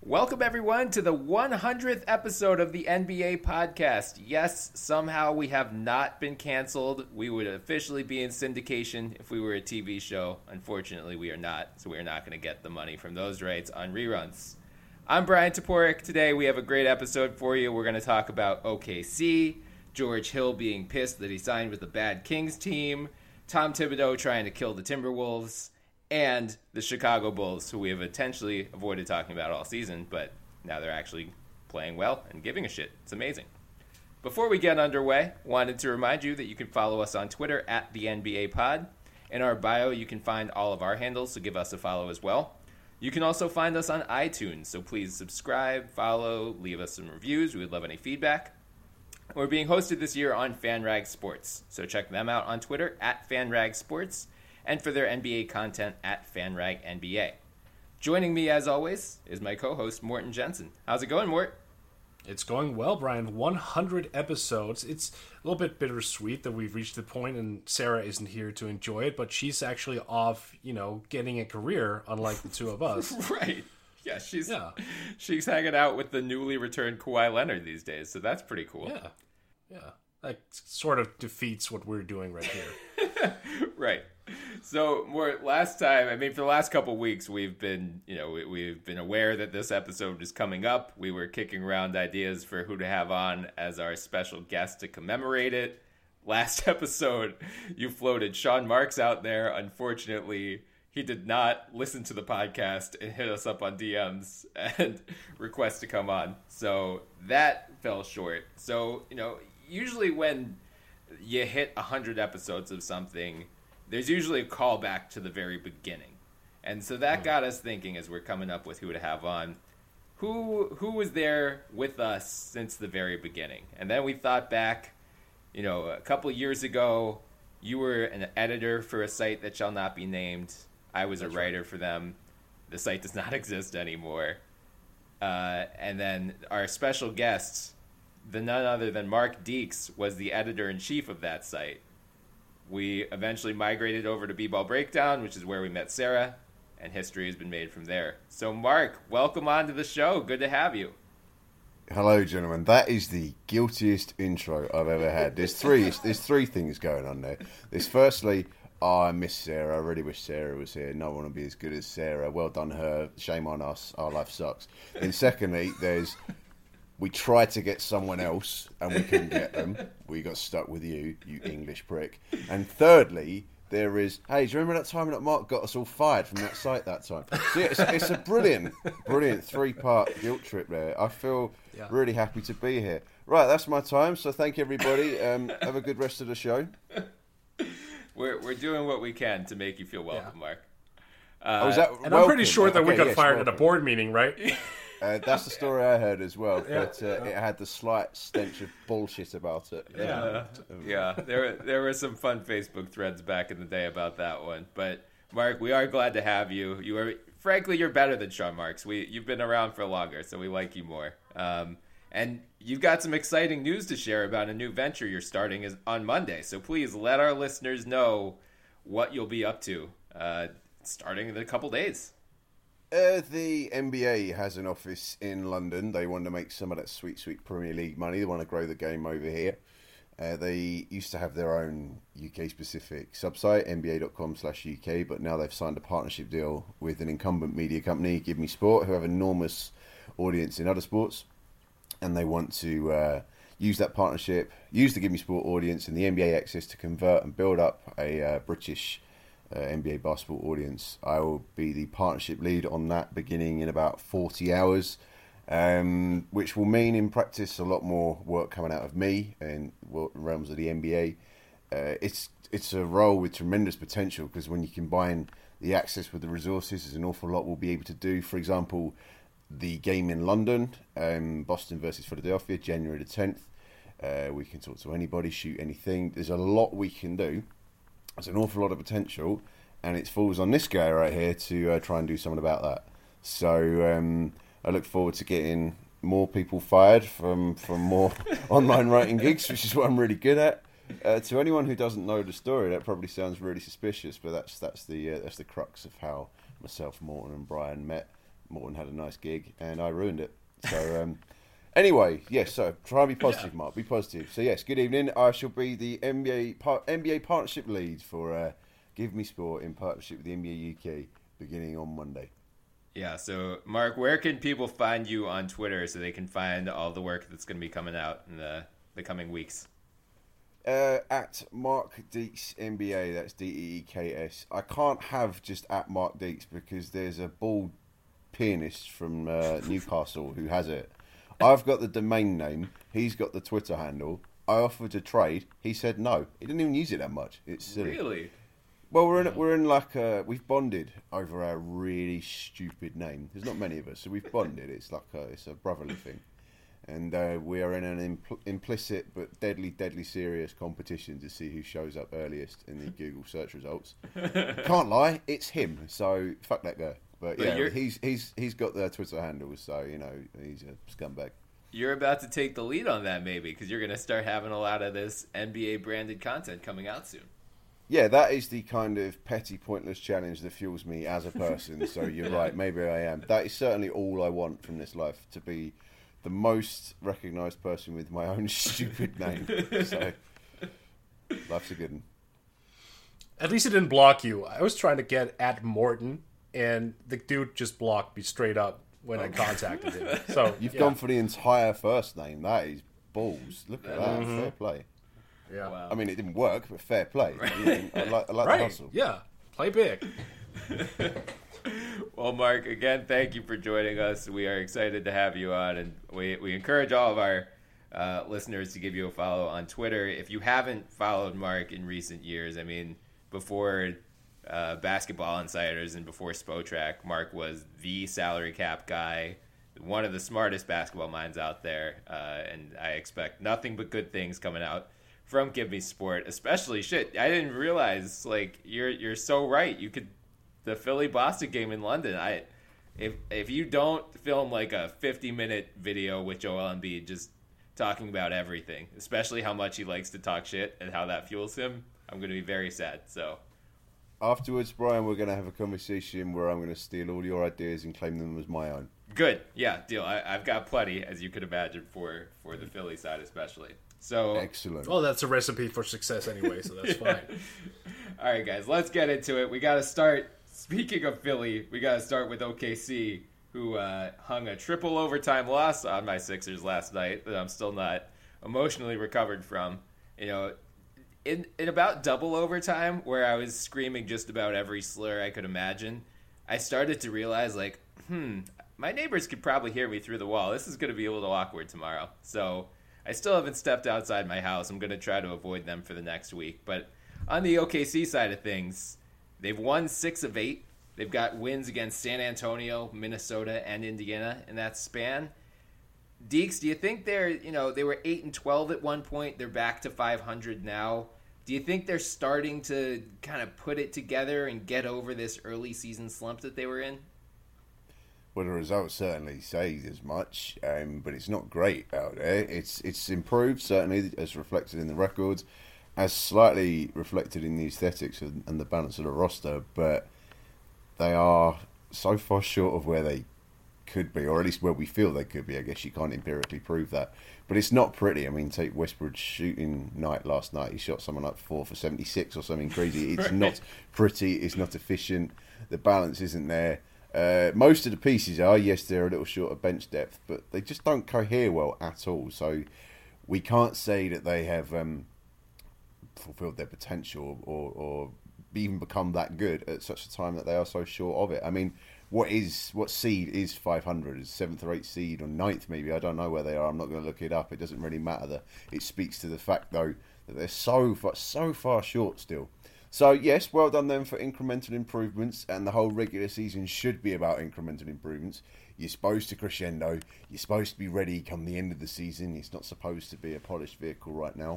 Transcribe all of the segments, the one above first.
Welcome, everyone, to the 100th episode of the NBA podcast. Yes, somehow we have not been canceled. We would officially be in syndication if we were a TV show. Unfortunately, we are not, so we are not going to get the money from those rights on reruns. I'm Brian Toporek. Today, we have a great episode for you. We're going to talk about OKC, George Hill being pissed that he signed with the bad Kings team, Tom Thibodeau trying to kill the Timberwolves, and the Chicago Bulls, who we have intentionally avoided talking about all season, but now they're actually playing well and giving a shit. It's amazing. Before we get underway, wanted to remind you that you can follow us on Twitter at the NBA Pod. In our bio, you can find all of our handles, so give us a follow as well. You can also find us on iTunes, so please subscribe, follow, leave us some reviews. We would love any feedback. We're being hosted this year on FanRag Sports, so check them out on Twitter at FanRag Sports, and for their NBA content at FanRag NBA. Joining me, as always, is my co-host, Morten Jensen. How's it going, Mort? It's going well, Brian. 100 episodes. It's a little bit bittersweet that we've reached the point and Sarah isn't here to enjoy it, but she's actually off, getting a career, unlike the two of us. Right. Yeah, she's hanging out with the newly returned Kawhi Leonard these days, so that's pretty cool. Yeah. That sort of defeats what we're doing right here. Right. So, for the last couple weeks, we've been aware that this episode is coming up. We were kicking around ideas for who to have on as our special guest to commemorate it. Last episode, you floated Sean Marks out there. Unfortunately, he did not listen to the podcast and hit us up on DMs and request to come on. So that fell short. So, usually when you hit 100 episodes of something, there's usually a callback to the very beginning. And so that got us thinking as we're coming up with who to have on. Who was there with us since the very beginning? And then we thought back, a couple years ago, you were an editor for a site that shall not be named. I was a writer for them. The site does not exist anymore. And then our special guest, none other than Mark Deeks, was the editor-in-chief of that site. We eventually migrated over to B-Ball Breakdown, which is where we met Sarah, and history has been made from there. So, Mark, welcome onto the show. Good to have you. Hello, gentlemen. That is the guiltiest intro I've ever had. There's three things going on there. There's firstly, I miss Sarah. I really wish Sarah was here. No one will be as good as Sarah. Well done, her. Shame on us. Our life sucks. And secondly, we tried to get someone else, and we couldn't get them. We got stuck with you English prick. And thirdly, there is, hey, do you remember that time that Mark got us all fired from that site that time? So yeah, it's a brilliant three-part guilt trip there. I feel really happy to be here. Right, that's my time, so thank you, everybody. Have a good rest of the show. We're doing what we can to make you feel welcome, Mark. I'm pretty sure that we got fired at a board meeting, right? That's the story I heard as well, but it had the slight stench of bullshit about it. Yeah. There were some fun Facebook threads back in the day about that one. But Mark, we are glad to have you. Frankly, you're better than Sean Marks. You've been around for longer, so we like you more. And you've got some exciting news to share about a new venture you're starting on Monday. So please let our listeners know what you'll be up to starting in a couple days. The NBA has an office in London. They want to make some of that sweet, sweet Premier League money. They want to grow the game over here. They used to have their own UK-specific subsite, nba.com/UK, but now they've signed a partnership deal with an incumbent media company, Give Me Sport, who have an enormous audience in other sports. And they want to use that partnership, use the Give Me Sport audience and the NBA access to convert and build up a British NBA basketball audience. I will be the partnership lead on that beginning in about 40 hours, which will mean in practice a lot more work coming out of me in realms of the NBA. It's a role with tremendous potential because when you combine the access with the resources, there's an awful lot we'll be able to do. For example, the game in London, Boston versus Philadelphia, January the 10th. We can talk to anybody, shoot anything. There's a lot we can do. There's an awful lot of potential, and it falls on this guy right here to try and do something about that. So I look forward to getting more people fired from more online writing gigs, which is what I'm really good at. To anyone who doesn't know the story, that probably sounds really suspicious, but that's the crux of how myself, Morten, and Brian met. Morton had a nice gig, and I ruined it. So, anyway, yes, so try and be positive, Mark. Be positive. So, yes, good evening. I shall be the NBA partnership lead for Give Me Sport in partnership with the NBA UK beginning on Monday. Yeah, so, Mark, where can people find you on Twitter so they can find all the work that's going to be coming out in the coming weeks? At Mark Deeks NBA, that's DEEKS. I can't have just at Mark Deeks because there's a bald pianist from Newcastle who has it. I've got the domain name, he's got the Twitter handle. I offered to trade, he said no. He didn't even use it that much. It's silly. Really? Well, we're in like we've bonded over our really stupid name. There's not many of us, so we've bonded. It's like it's a brotherly thing. And we are in an implicit but deadly serious competition to see who shows up earliest in the Google search results. Can't lie, it's him. So fuck that guy. But yeah, he's got the Twitter handles, so he's a scumbag. You're about to take the lead on that, maybe, because you're going to start having a lot of this NBA branded content coming out soon. Yeah, that is the kind of petty, pointless challenge that fuels me as a person. So you're right, maybe I am. That is certainly all I want from this life, to be the most recognised person with my own stupid name. So, life's a good one. At least it didn't block you. I was trying to get at Morton, and the dude just blocked me straight up when I contacted him. So You've gone for the entire first name. That is balls. Look at that. Fair play. Yeah. Wow. I mean, it didn't work, but fair play. I like the hustle. Yeah. Play big. Well, Mark, again, thank you for joining us. We are excited to have you on, and we encourage all of our listeners to give you a follow on Twitter. If you haven't followed Mark in recent years, I mean, before Basketball Insiders and before Spotrac, Mark was the salary cap guy, one of the smartest basketball minds out there, and I expect nothing but good things coming out from Give Me Sport, especially shit. I didn't realize, like, you're so right. You could, the Philly Boston game in London. If you don't film like a 50-minute video with Joel Embiid just talking about everything, especially how much he likes to talk shit and how that fuels him, I'm going to be very sad. So afterwards, Brian, we're going to have a conversation where I'm going to steal all your ideas and claim them as my own. Good, yeah, deal. I've got plenty, as you could imagine, for the Philly side especially. So excellent. Well, that's a recipe for success anyway, so that's fine. All right, guys, let's get into it. We got to start. Speaking of Philly, we got to start with OKC, who hung a triple overtime loss on my Sixers last night that I'm still not emotionally recovered from. In about double overtime, where I was screaming just about every slur I could imagine, I started to realize, like, my neighbors could probably hear me through the wall. This is going to be a little awkward tomorrow. So I still haven't stepped outside my house. I'm going to try to avoid them for the next week. But on the OKC side of things, they've won 6 of 8. They've got wins against San Antonio, Minnesota, and Indiana in that span. Deeks, do you think they were 8-12 at one point. They're back to 500 now. Do you think they're starting to kind of put it together and get over this early season slump that they were in? Well, the results certainly say as much, but it's not great out there. It's improved, certainly, as reflected in the records, as slightly reflected in the aesthetics and the balance of the roster, but they are so far short of where they could be, or at least where we feel they could be. I guess you can't empirically prove that. But it's not pretty. I mean, take Westbrook's shooting night last night. He shot something like 4 for 76 or something crazy. It's not pretty. It's not efficient. The balance isn't there. Most of the pieces are, yes, they're a little short of bench depth, but they just don't cohere well at all. So we can't say that they have fulfilled their potential or even become that good at such a time that they are so short of it. I mean, what seed is 500? Is 7th or 8th seed or 9th maybe? I don't know where they are. I'm not going to look it up. It doesn't really matter. It speaks to the fact, though, that they're so far short still. So, yes, well done then for incremental improvements, and the whole regular season should be about incremental improvements. You're supposed to crescendo. You're supposed to be ready come the end of the season. It's not supposed to be a polished vehicle right now.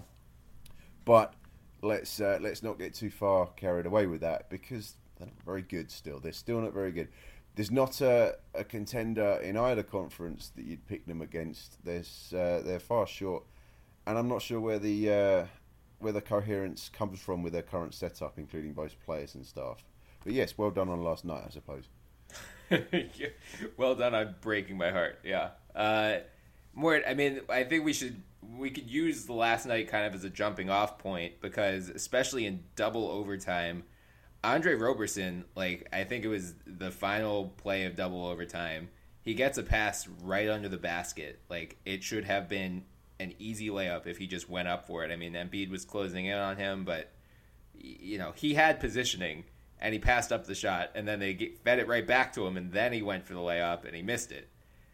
But let's not get too far carried away with that, because they're not very good still. They're still not very good. There's not a contender in either conference that you'd pick them against. They're far short, and I'm not sure where the coherence comes from with their current setup, including both players and staff. But yes, well done on last night, I suppose. Yeah. Well done on breaking my heart. Yeah. Mort, I mean, I think we could use the last night kind of as a jumping off point because especially in double overtime, Andre Roberson, like I think it was the final play of double overtime, he gets a pass right under the basket. Like it should have been an easy layup if he just went up for it. I mean, Embiid was closing in on him, but he had positioning and he passed up the shot, and then they fed it right back to him, and then he went for the layup and he missed it.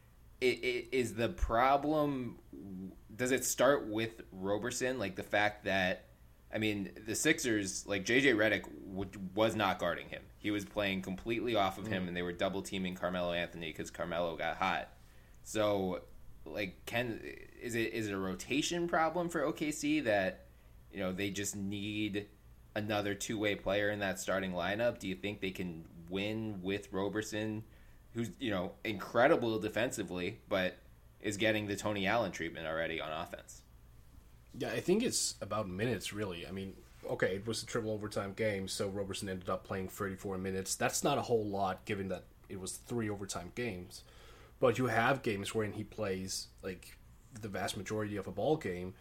Is the problem? Does it start with Roberson? Like the fact that, I mean, the Sixers, like JJ Redick was not guarding him. He was playing completely off of him, and they were double teaming Carmelo Anthony because Carmelo got hot. So, like, is it a rotation problem for OKC that they just need another two-way player in that starting lineup? Do you think they can win with Roberson, who's incredible defensively, but is getting the Tony Allen treatment already on offense? Yeah, I think it's about minutes, really. I mean, okay, it was a triple overtime game, so Roberson ended up playing 34 minutes. That's not a whole lot, given that it was 3 overtime games. But you have games wherein he plays, like, the vast majority of a ball game,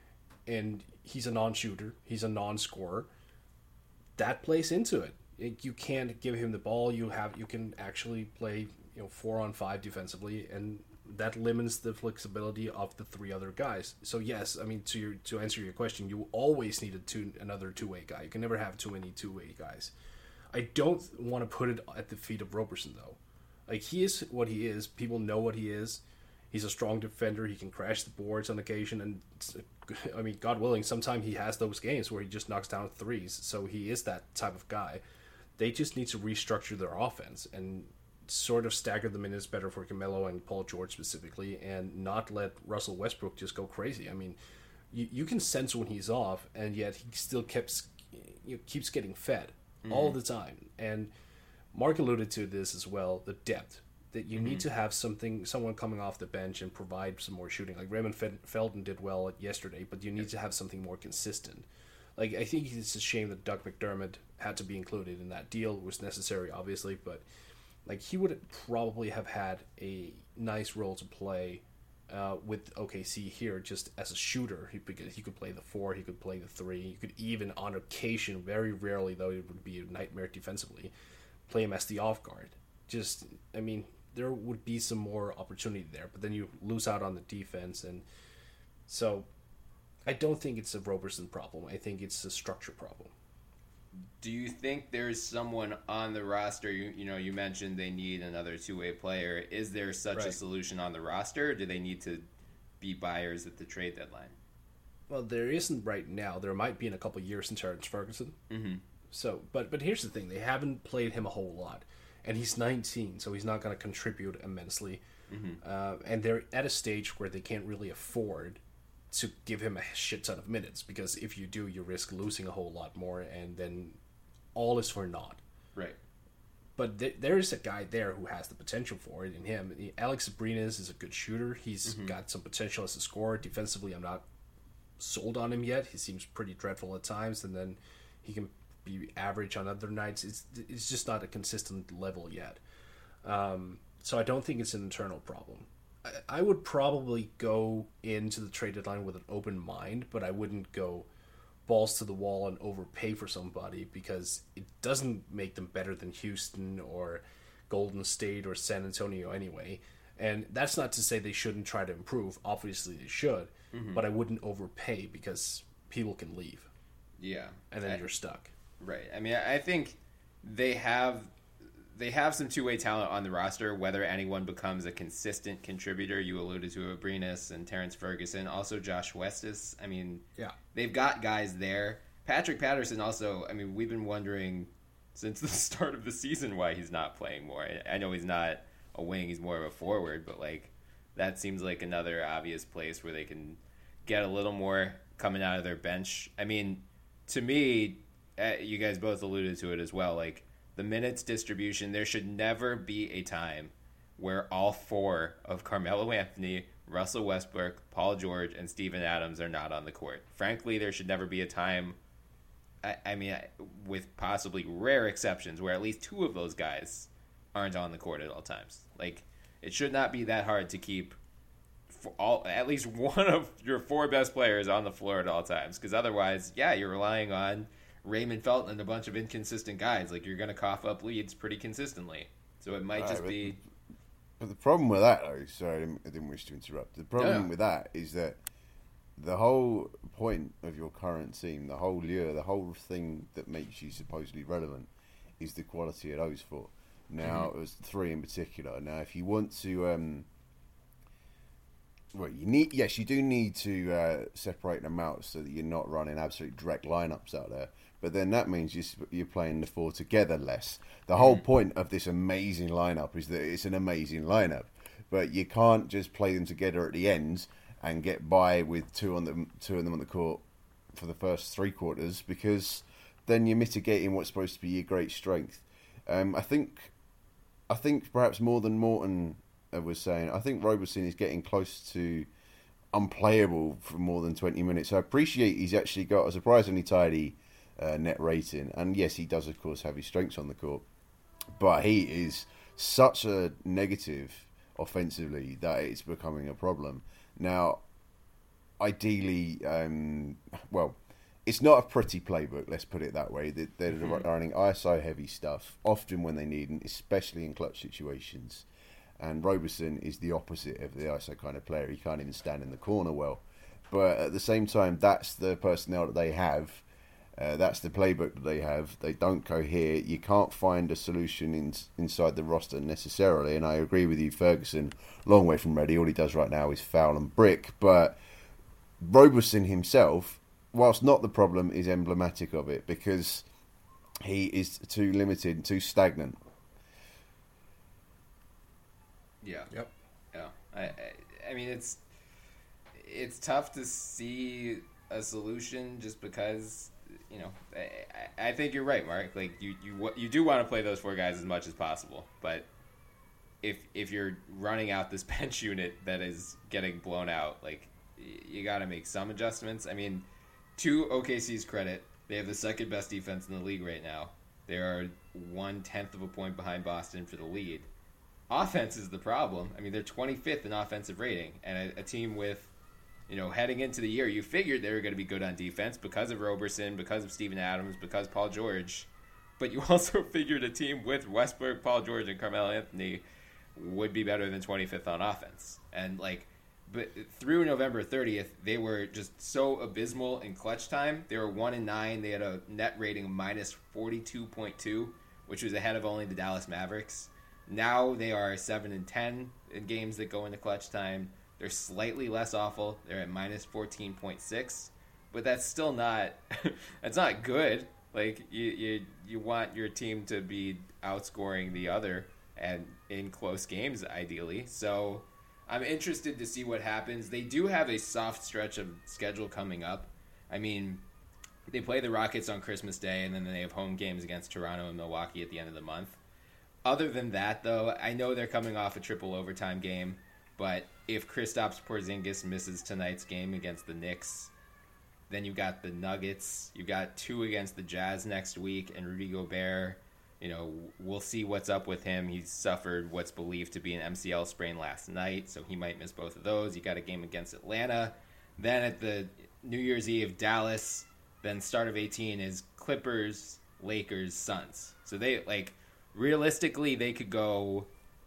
and he's a non-shooter, he's a non-scorer. That plays into it. You can't give him the ball. You can actually play 4-on-5 defensively, and that limits the flexibility of the 3 other guys. So yes, I mean to answer your question, you always need another two-way guy. You can never have too many two-way guys. I don't want to put it at the feet of Roberson though. Like he is what he is. People know what he is. He's a strong defender. He can crash the boards on occasion, and I mean, God willing, sometimes he has those games where he just knocks down threes. So he is that type of guy. They just need to restructure their offense and sort of stagger the minutes better for Carmelo and Paul George specifically, and not let Russell Westbrook just go crazy. I mean, you can sense when he's off, and yet he still keeps getting fed all the time. And Mark alluded to this as well, the depth. That you need to have someone coming off the bench and provide some more shooting. Like Raymond Felton did well yesterday, but you need to have something more consistent. Like I think it's a shame that Doug McDermott had to be included in that deal. It was necessary, obviously, but like he would probably have had a nice role to play with OKC here, just as a shooter. He could play the 4, he could play the 3, he could even on occasion, very rarely though, it would be a nightmare defensively, play him as the off guard. Just, I mean, there would be some more opportunity there, but then you lose out on the defense, and so I don't think it's a Roberson problem. I think it's a structure problem. Do you think there's someone on the roster? You mentioned they need another two-way player. Is there such a solution on the roster, or do they need to be buyers at the trade deadline? Well, there isn't right now. There might be in a couple of years in Terrence Ferguson. Mm-hmm. So, but here's the thing: they haven't played him a whole lot, and he's 19, so he's not going to contribute immensely. Mm-hmm. And they're at a stage where they can't really afford to give him a shit ton of minutes, because if you do, you risk losing a whole lot more, and then all is for naught. Right. But there is a guy there who has the potential for it in him. Alex Abrines is a good shooter. He's got some potential as a scorer. Defensively, I'm not sold on him yet. He seems pretty dreadful at times, and then he can be average on other nights. It's just not a consistent level yet. So I don't think it's an internal problem. I would probably go into the trade deadline with an open mind, but I wouldn't go balls to the wall and overpay for somebody, because it doesn't make them better than Houston or Golden State or San Antonio anyway. And that's not to say they shouldn't try to improve. Obviously they should, but I wouldn't overpay, because people can leave. Yeah. And then you're stuck. Right. I mean, I think they have some two-way talent on the roster. Whether anyone becomes a consistent contributor, you alluded to Abrines and Terrence Ferguson, also Josh Westis. I mean, they've got guys there. Patrick Patterson also, I mean, we've been wondering since the start of the season why he's not playing more. I know he's not a wing, he's more of a forward, but like that seems like another obvious place where they can get a little more coming out of their bench. I mean, to me, you guys both alluded to it as well, like the minutes distribution, there should never be a time where all 4 of Carmelo Anthony, Russell Westbrook, Paul George, and Steven Adams are not on the court. Frankly, there should never be a time, I mean, with possibly rare exceptions, where at least 2 of those guys aren't on the court at all times. Like, it should not be that hard to keep at least one of your 4 best players on the floor at all times, because otherwise, yeah, you're relying on Raymond Felton and a bunch of inconsistent guys. Like, you're going to cough up leads pretty consistently. So it might just be... But the problem with that, though, sorry, I didn't wish to interrupt. The problem with that is that the whole point of your current team, the whole lure, the whole thing that makes you supposedly relevant is the quality of those 4. Now, it was 3 in particular. Now, if you want to... well, you do need to separate them out so that you're not running absolute direct lineups out there. But then that means you're playing the 4 together less. The whole point of this amazing lineup is that it's an amazing lineup, but you can't just play them together at the ends and get by with two of them on the court for the first 3 quarters, because then you're mitigating what's supposed to be your great strength. I think perhaps more than Morton was saying, I think Roberson is getting close to unplayable for more than 20 minutes. I appreciate he's actually got a surprisingly tidy net rating, and yes, he does of course have his strengths on the court, but he is such a negative offensively that it's becoming a problem. Now, ideally, well, it's not a pretty playbook, let's put it that way. They're running ISO heavy stuff often when they need it, especially in clutch situations. And Roberson is the opposite of the ISO kind of player. He can't even stand in the corner well. But at the same time, that's the personnel that they have. That's the playbook that they have. They don't cohere. You can't find a solution inside the roster necessarily. And I agree with you, Ferguson, long way from ready. All he does right now is foul and brick. But Roberson himself, whilst not the problem, is emblematic of it, because he is too limited, too stagnant. Yeah. Yep. Yeah. I mean, it's tough to see a solution just because, you know, I think you're right, Mark. Like, you do want to play those 4 guys as much as possible, but if you're running out this bench unit that is getting blown out, like, you got to make some adjustments. I mean, to OKC's credit, they have the 2nd best defense in the league right now. They are 1/10 of a point behind Boston for the lead. Offense is the problem. I mean, they're 25th in offensive rating, and a team with, you know, heading into the year, you figured they were going to be good on defense because of Roberson, because of Steven Adams, because Paul George, but you also figured a team with Westbrook, Paul George, and Carmelo Anthony would be better than 25th on offense. And, like, but through November 30th, they were just so abysmal in clutch time. They were 1-9. They had a net rating of minus 42.2, which was ahead of only the Dallas Mavericks. Now they are 7-10 in games that go into clutch time. They're slightly less awful. They're at minus 14.6, but that's still not that's not good. Like, you want your team to be outscoring the other and in close games ideally. So I'm interested to see what happens. They do have a soft stretch of schedule coming up. I mean, they play the Rockets on Christmas Day, and then they have home games against Toronto and Milwaukee at the end of the month. Other than that, though, I know they're coming off a triple overtime game, but if Kristaps Porzingis misses tonight's game against the Knicks, then you got the Nuggets, you got 2 against the Jazz next week, and Rudy Gobert, you know, we'll see what's up with him. He suffered what's believed to be an MCL sprain last night, so he might miss both of those. You got a game against Atlanta. Then at the New Year's Eve, Dallas. Then start of 18 is Clippers, Lakers, Suns. So they, like, realistically, they could go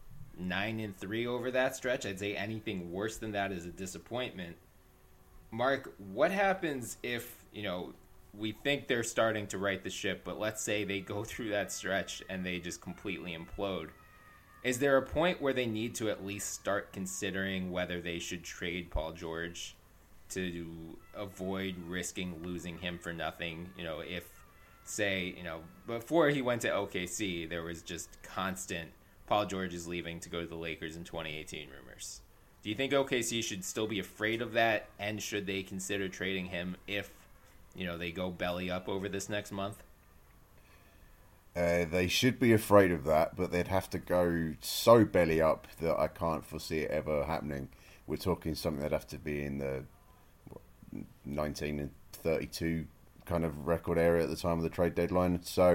9-3 over that stretch. I'd say anything worse than that is a disappointment. Mark, what happens if, you know, we think they're starting to right the ship, but let's say they go through that stretch and they just completely implode? Is there a point where they need to at least start considering whether they should trade Paul George to avoid risking losing him for nothing? You know, if, say, you know, before he went to OKC, there was just constant Paul George is leaving to go to the Lakers in 2018 rumors. Do you think OKC should still be afraid of that, and should they consider trading him if, you know, they go belly up over this next month? They should be afraid of that, but they'd have to go so belly up that I can't foresee it ever happening. We're talking something that'd have to be in the 19 and 32 kind of record area at the time of the trade deadline. So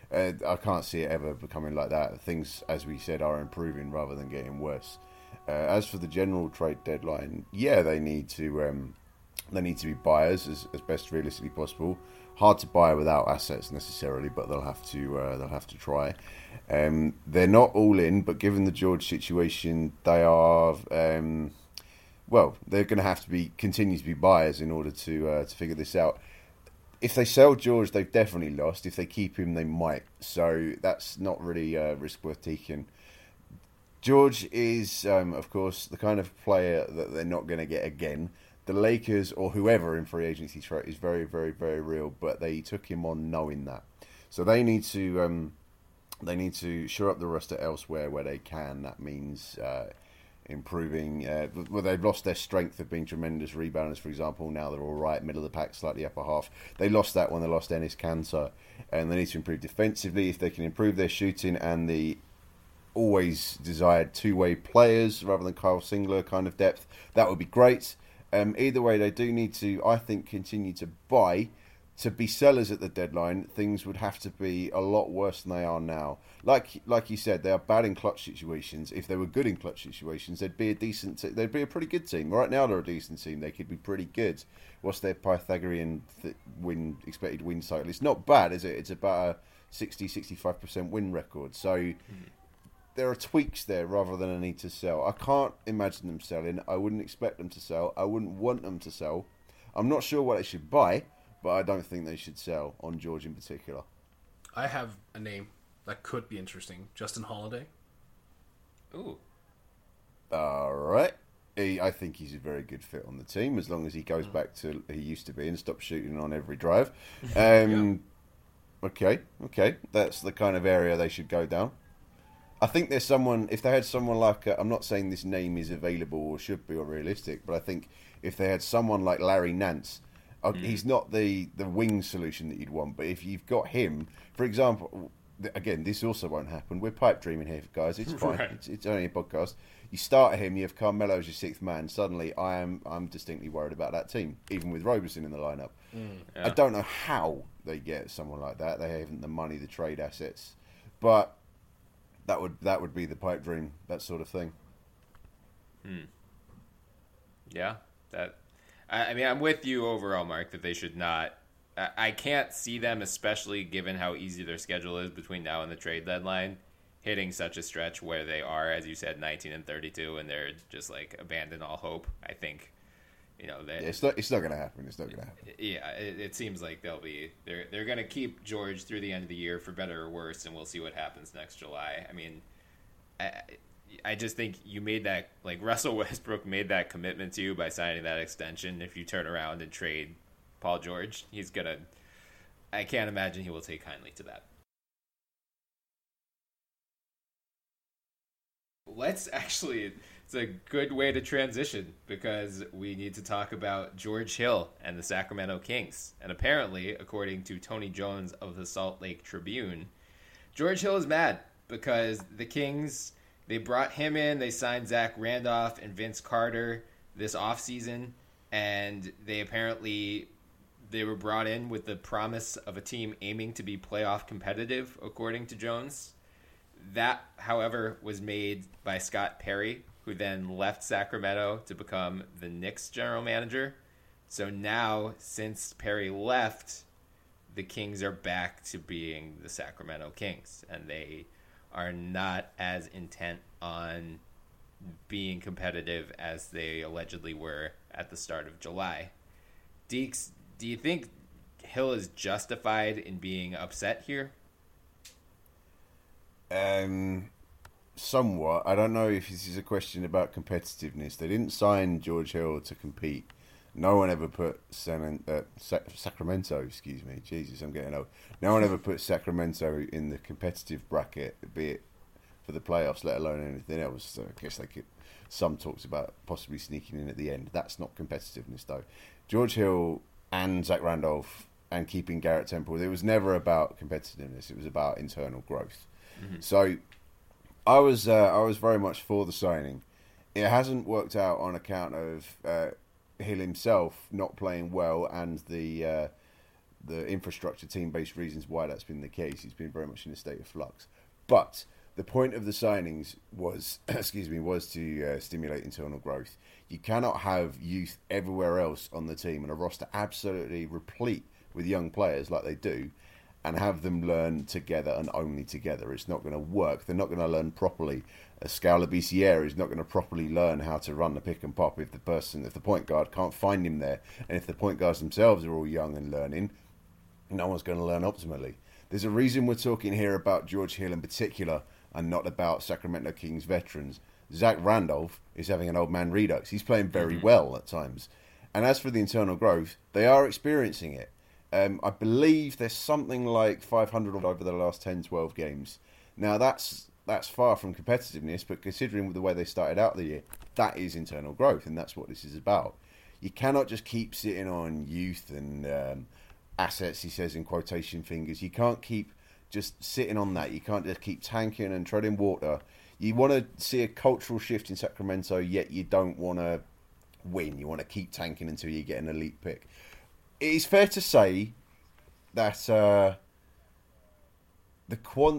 I can't see it ever becoming like that. Things, as we said, are improving rather than getting worse. As for the general trade deadline, yeah, they need to be buyers as best realistically possible. Hard to buy without assets necessarily, but they'll have to try. They're not all in, but given the George situation, they are. They're going to have to continue to be buyers in order to figure this out. If they sell George, they've definitely lost. If they keep him, they might. So that's not really a risk worth taking. George is, of course, the kind of player that they're not going to get again. The Lakers or whoever in free agency is very, very, very real, but they took him on knowing that. So they need to shore up the roster elsewhere where they can. That means improving. They've lost their strength of being tremendous rebounders, for example. Now they're all right, middle of the pack, slightly upper half. They lost that when they lost Enes Kanter, and they need to improve defensively. If they can improve their shooting and the always desired two-way players rather than Kyle Singler kind of depth, that would be great. Either way, they do need to, I think, continue to buy. To be sellers at the deadline, things would have to be a lot worse than they are now. Like you said, they are bad in clutch situations. If they were good in clutch situations, they'd be a pretty good team. Right now, they're a decent team. They could be pretty good. What's their Pythagorean expected win total? It's not bad, is it? It's about a 60-65% win record. So there are tweaks there rather than a need to sell. I can't imagine them selling. I wouldn't expect them to sell. I wouldn't want them to sell. I'm not sure what they should buy, but I don't think they should sell on George in particular. I have a name that could be interesting. Justin Holiday. Ooh. All right. I think he's a very good fit on the team as long as he goes back to he used to be and stops shooting on every drive. Okay. That's the kind of area they should go down. I think there's someone, if they had someone like, I'm not saying this name is available or should be or realistic, but I think if they had someone like Larry Nance, he's not the wing solution that you'd want, but if you've got him, for example, again, this also won't happen. We're pipe dreaming here, guys. It's fine. Right. It's only a podcast. You start him, you have Carmelo as your sixth man. Suddenly, I'm distinctly worried about that team, even with Roberson in the lineup. Yeah. I don't know how they get someone like that. They haven't the money, the trade assets, but that would be the pipe dream, that sort of thing. Yeah, that. I mean, I'm with you overall, Mark, that they should not. I can't see them, especially given how easy their schedule is between now and the trade deadline, hitting such a stretch where they are, as you said, 19-32, and they're just like abandon all hope. I think, it's not going to happen. It's not going to happen. Yeah, it seems like they're going to keep George through the end of the year for better or worse, and we'll see what happens next July. I mean, I just think you made that, like Russell Westbrook made that commitment to you by signing that extension. If you turn around and trade Paul George, I can't imagine he will take kindly to that. It's a good way to transition because we need to talk about George Hill and the Sacramento Kings. And apparently, according to Tony Jones of the Salt Lake Tribune, George Hill is mad because the Kings, they brought him in, they signed Zach Randolph and Vince Carter this offseason, and they were brought in with the promise of a team aiming to be playoff competitive, according to Jones. That, however, was made by Scott Perry, who then left Sacramento to become the Knicks general manager. So now, since Perry left, the Kings are back to being the Sacramento Kings, and they are not as intent on being competitive as they allegedly were at the start of July. Deeks, do you think Hill is justified in being upset here? Somewhat. I don't know if this is a question about competitiveness. They didn't sign George Hill to compete. No one ever put Sacramento, excuse me. Jesus, I'm getting old. No one ever put Sacramento in the competitive bracket, be it for the playoffs, let alone anything else. So I guess some talks about possibly sneaking in at the end. That's not competitiveness, though. George Hill and Zach Randolph and keeping Garrett Temple, it was never about competitiveness. It was about internal growth. Mm-hmm. So I was very much for the signing. It hasn't worked out on account of Hill himself not playing well and the the infrastructure, team-based reasons why that's been the case. He's been very much in a state of flux. But the point of the signings was, was to stimulate internal growth. You cannot have youth everywhere else on the team and a roster absolutely replete with young players like they do, and have them learn together and only together. It's not going to work. They're not going to learn properly. Scala Biciera is not going to properly learn how to run the pick and pop if the point guard can't find him there. And if the point guards themselves are all young and learning, no one's going to learn optimally. There's a reason we're talking here about George Hill in particular and not about Sacramento Kings veterans. Zach Randolph is having an old man redux. He's playing very well at times. And as for the internal growth, they are experiencing it. I believe there's something like 500 over the last 10, 12 games. Now, that's far from competitiveness, but considering the way they started out the year, that is internal growth, and that's what this is about. You cannot just keep sitting on youth and assets, he says in quotation fingers. You can't keep just sitting on that. You can't just keep tanking and treading water. You want to see a cultural shift in Sacramento, yet you don't want to win. You want to keep tanking until you get an elite pick. It is fair to say that the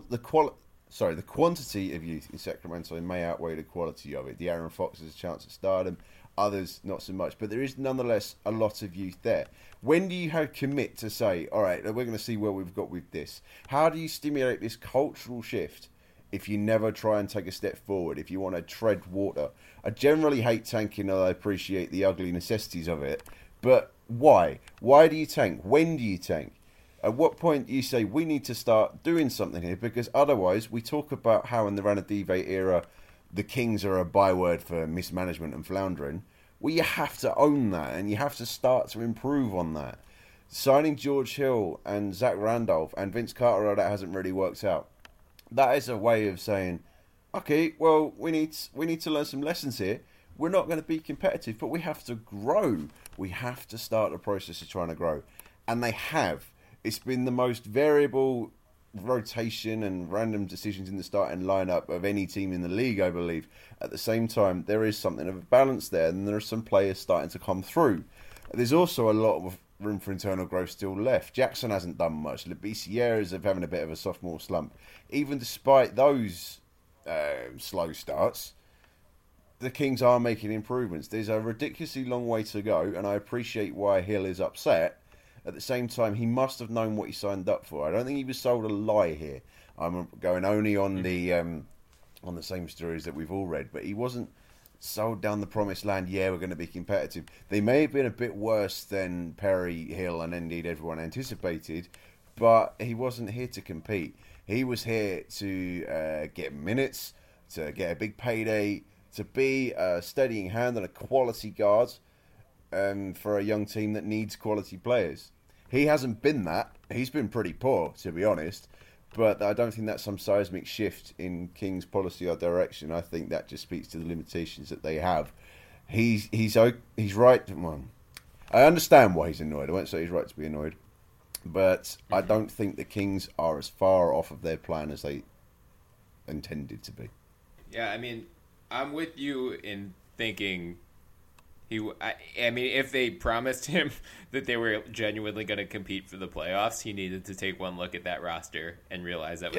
quantity of youth in Sacramento may outweigh the quality of it. De'Aaron Fox has a chance at stardom, others not so much, but there is nonetheless a lot of youth there. When do you commit to say, all right, we're going to see where we've got with this? How do you stimulate this cultural shift if you never try and take a step forward, if you want to tread water? I generally hate tanking, and I appreciate the ugly necessities of it, but why? Why do you tank? When do you tank? At what point do you say, we need to start doing something here? Because otherwise, we talk about how in the Ranadive era, the Kings are a byword for mismanagement and floundering. Well, you have to own that, and you have to start to improve on that. Signing George Hill and Zach Randolph and Vince Carter, that hasn't really worked out. That is a way of saying, okay, well, we need to learn some lessons here. We're not going to be competitive, but we have to grow. We have to start the process of trying to grow. And they have. It's been the most variable rotation and random decisions in the starting lineup of any team in the league, I believe. At the same time, there is something of a balance there, and there are some players starting to come through. There's also a lot of room for internal growth still left. Jackson hasn't done much. Labissiere is having a bit of a sophomore slump. Even despite those slow starts, the Kings are making improvements. There's a ridiculously long way to go, and I appreciate why Hill is upset. At the same time, he must have known what he signed up for. I don't think he was sold a lie here. I'm going only on the same stories that we've all read, but he wasn't sold down the promised land. Yeah, we're going to be competitive. They may have been a bit worse than Perry, Hill, and indeed everyone anticipated, but he wasn't here to compete. He was here to get minutes, to get a big payday, to be a steadying hand and a quality guard for a young team that needs quality players. He hasn't been that. He's been pretty poor, to be honest. But I don't think that's some seismic shift in King's policy or direction. I think that just speaks to the limitations that they have. He's right. Well, I understand why he's annoyed. I won't say he's right to be annoyed. But I don't think the Kings are as far off of their plan as they intended to be. Yeah, I mean, I'm with you in thinking I mean, if they promised him that they were genuinely going to compete for the playoffs, he needed to take one look at that roster and realize that.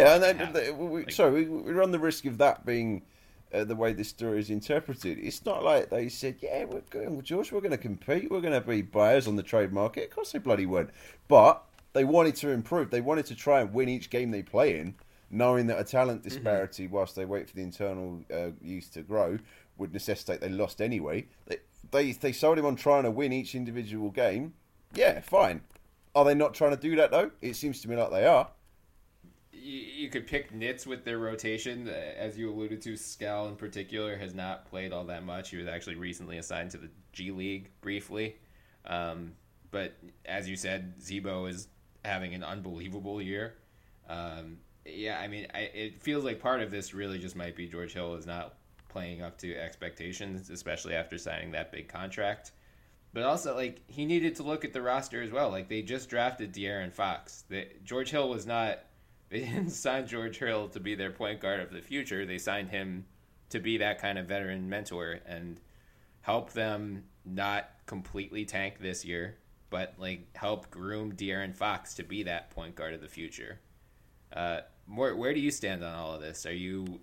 We run the risk of that being the way this story is interpreted. It's not like they said, "Yeah, we're going, George. We're going to compete. We're going to be buyers on the trade market." Of course, they bloody weren't. But they wanted to improve. They wanted to try and win each game they play in, knowing that a talent disparity, whilst they wait for the internal youth to grow, would necessitate they lost anyway. They sold him on trying to win each individual game. Yeah, fine. Are they not trying to do that, though? It seems to me like they are. You could pick nits with their rotation. As you alluded to, Skal in particular has not played all that much. He was actually recently assigned to the G League briefly. But as you said, Zebo is having an unbelievable year. Yeah, I mean, it feels like part of this really just might be George Hill is not playing up to expectations, especially after signing that big contract. But also, like, he needed to look at the roster as well. Like, they just drafted De'Aaron Fox. George Hill was not... They didn't sign George Hill to be their point guard of the future. They signed him to be that kind of veteran mentor and help them not completely tank this year. but like help groom De'Aaron Fox to be that point guard of the future. Where do you stand on all of this? Are you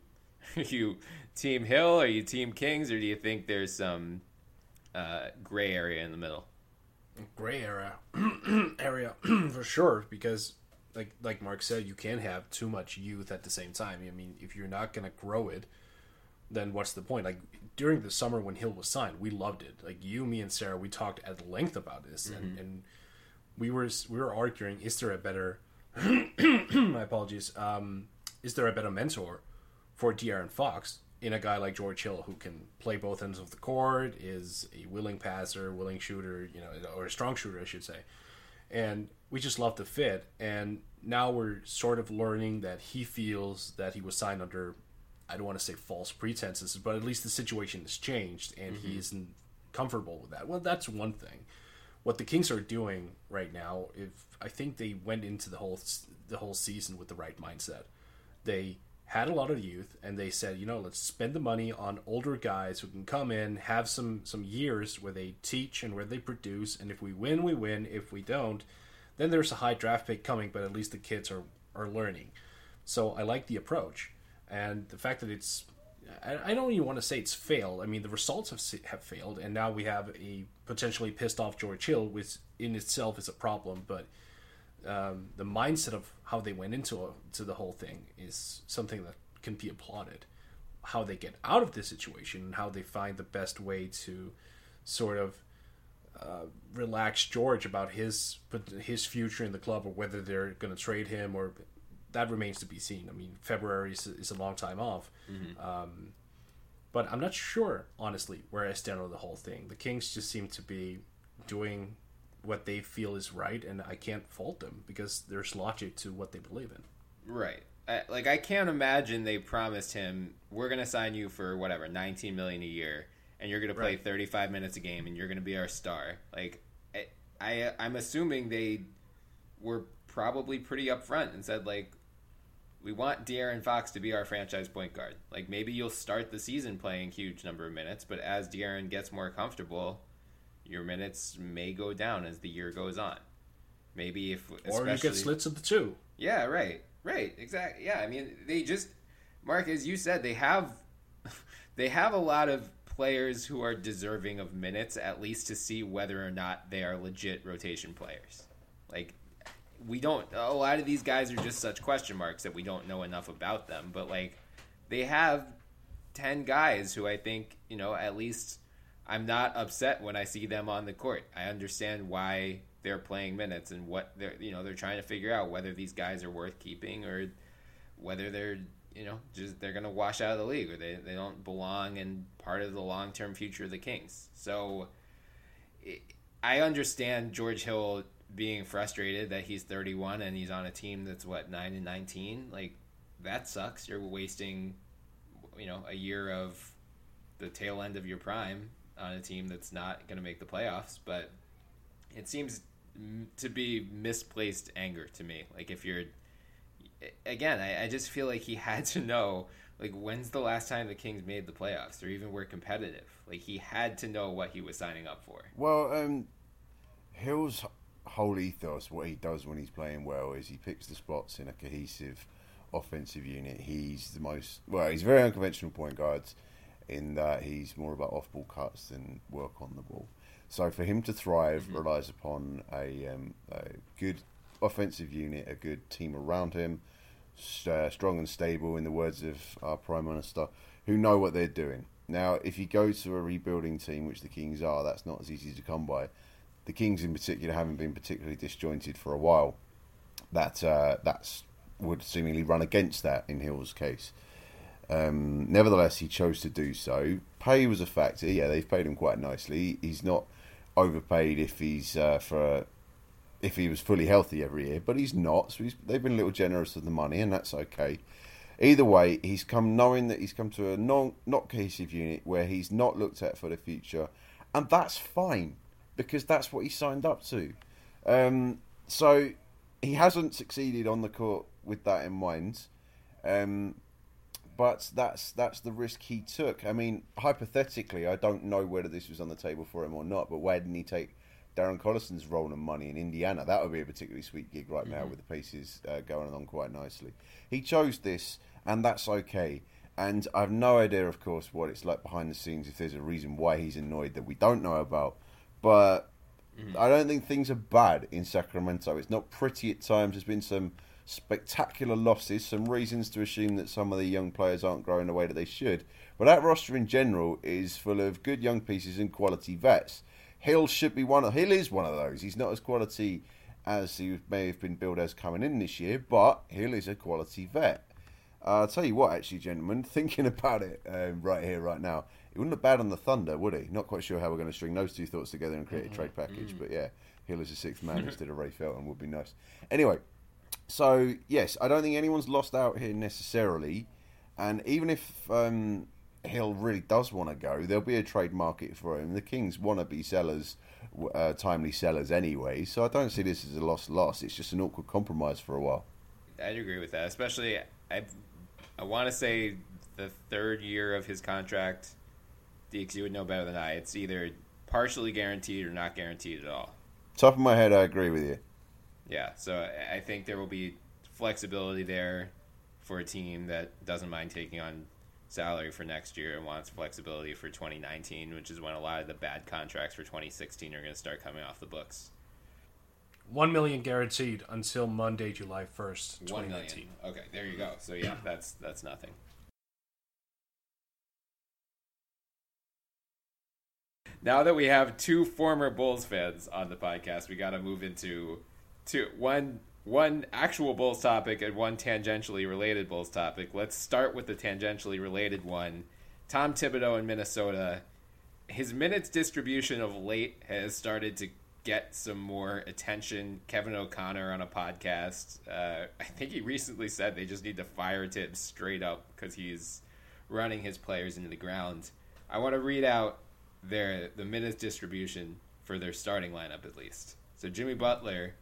Team Hill? Are you Team Kings? Or do you think there's some gray area in the middle? Gray area for sure, because like Mark said, you can't have too much youth at the same time. I mean, if you're not going to grow it, then what's the point? Like during the summer when Hill was signed, we loved it. Like you, me, and Sarah, we talked at length about this, and we were arguing: is there a better my apologies? Is there a better mentor for De'Aaron Fox in a guy like George Hill, who can play both ends of the court, is a willing passer, willing shooter, or a strong shooter, I should say. And we just love the fit. And now we're sort of learning that he feels that he was signed under, I don't want to say false pretenses, but at least the situation has changed and he isn't comfortable with that. Well, that's one thing. What the Kings are doing right now, I think they went into the whole season with the right mindset. They had a lot of youth, and they said, let's spend the money on older guys who can come in, have some years where they teach and where they produce, and if we win, we win. If we don't, then there's a high draft pick coming, but at least the kids are learning. So I like the approach, and the fact that I don't even want to say it's failed. I mean, the results have failed, and now we have a potentially pissed off George Hill, which in itself is a problem, but the mindset of how they went into the whole thing is something that can be applauded. How they get out of this situation and how they find the best way to sort of relax George about his future in the club, or whether they're going to trade him, or that remains to be seen. I mean, February is a long time off. But I'm not sure, honestly, where I stand on the whole thing. The Kings just seem to be doing what they feel is right, and I can't fault them because there's logic to what they believe in. Right. I can't imagine they promised him, we're going to sign you for whatever, $19 million a year, and you're going to play 35 minutes a game, and you're going to be our star. Like, I'm assuming they were probably pretty upfront and said, like, we want De'Aaron Fox to be our franchise point guard. Like, maybe you'll start the season playing a huge number of minutes, but as De'Aaron gets more comfortable, your minutes may go down as the year goes on. Maybe or you get slits of the two. Yeah, right, exactly. Yeah, I mean, they just, Mark, as you said, they have a lot of players who are deserving of minutes, at least to see whether or not they are legit rotation players. Like, a lot of these guys are just such question marks that we don't know enough about them, but like, they have 10 guys who I think, at least I'm not upset when I see them on the court. I understand why they're playing minutes and what they're trying to figure out whether these guys are worth keeping or whether they're, they're going to wash out of the league or they don't belong in part of the long-term future of the Kings. So I understand George Hill being frustrated that he's 31 and he's on a team that's 9-19. Like, that sucks. You're wasting, a year of the tail end of your prime on a team that's not going to make the playoffs. But it seems to be misplaced anger to me. Like, if you're, again, I just feel like he had to know, like, when's the last time the Kings made the playoffs or even were competitive? Like, he had to know what he was signing up for. Well, Hill's whole ethos, what he does when he's playing well, is he picks the spots in a cohesive offensive unit. He's he's very unconventional point guards in that he's more about off-ball cuts than work on the ball. So for him to thrive relies upon a good offensive unit, a good team around him, strong and stable, in the words of our Prime Minister, who know what they're doing. Now, if you go to a rebuilding team, which the Kings are, that's not as easy to come by. The Kings in particular haven't been particularly disjointed for a while. That's would seemingly run against that in Hill's case. Nevertheless, he chose to do so. Pay was a factor. Yeah, they've paid him quite nicely. He's not overpaid if he's if he was fully healthy every year, but he's not. So they've been a little generous with the money, and that's okay. Either way, he's come knowing that he's come to a not cohesive unit where he's not looked at for the future, and that's fine because that's what he signed up to. So he hasn't succeeded on the court with that in mind. But that's the risk he took. I mean, hypothetically, I don't know whether this was on the table for him or not, but why didn't he take Darren Collison's role and money in Indiana. That would be a particularly sweet gig right now with the Pacers going along quite nicely. He chose this, and that's okay. And I have no idea, of course, what it's like behind the scenes, if there's a reason why he's annoyed that we don't know about. But I don't think things are bad in Sacramento. It's not pretty at times. There's been some spectacular losses, some reasons to assume that some of the young players aren't growing the way that they should. But that roster in general is full of good young pieces and quality vets. Hill is one of those. He's not as quality as he may have been billed as coming in this year, but Hill is a quality vet. I'll tell you what, actually, gentlemen, thinking about it right here, right now, it wouldn't look bad on the Thunder, would he? Not quite sure how we're going to string those two thoughts together and create a trade package, but yeah, Hill as a sixth man instead of Ray Felton would be nice. Anyway, so yes, I don't think anyone's lost out here necessarily, and even if Hill really does want to go, there'll be a trade market for him. The Kings want to be sellers, timely sellers anyway, so I don't see this as a loss. It's just an awkward compromise for a while. I'd agree with that, especially I want to say the third year of his contract, Deeks, you would know better than I. It's either partially guaranteed or not guaranteed at all. Top of my head, I agree with you. Yeah, so I think there will be flexibility there for a team that doesn't mind taking on salary for next year and wants flexibility for 2019, which is when a lot of the bad contracts for 2016 are going to start coming off the books. $1 million guaranteed until Monday, July 1st, 2019. $1 million. Okay, there you go. So yeah, that's nothing. Now that we have two former Bulls fans on the podcast, we got to move into one actual Bulls topic and one tangentially related Bulls topic. Let's start with the tangentially related one. Tom Thibodeau in Minnesota. His minutes distribution of late has started to get some more attention. Kevin O'Connor on a podcast, I think he recently said they just need to fire Tibbs straight up because he's running his players into the ground. I want to read out the minutes distribution for their starting lineup at least. So Jimmy Butler,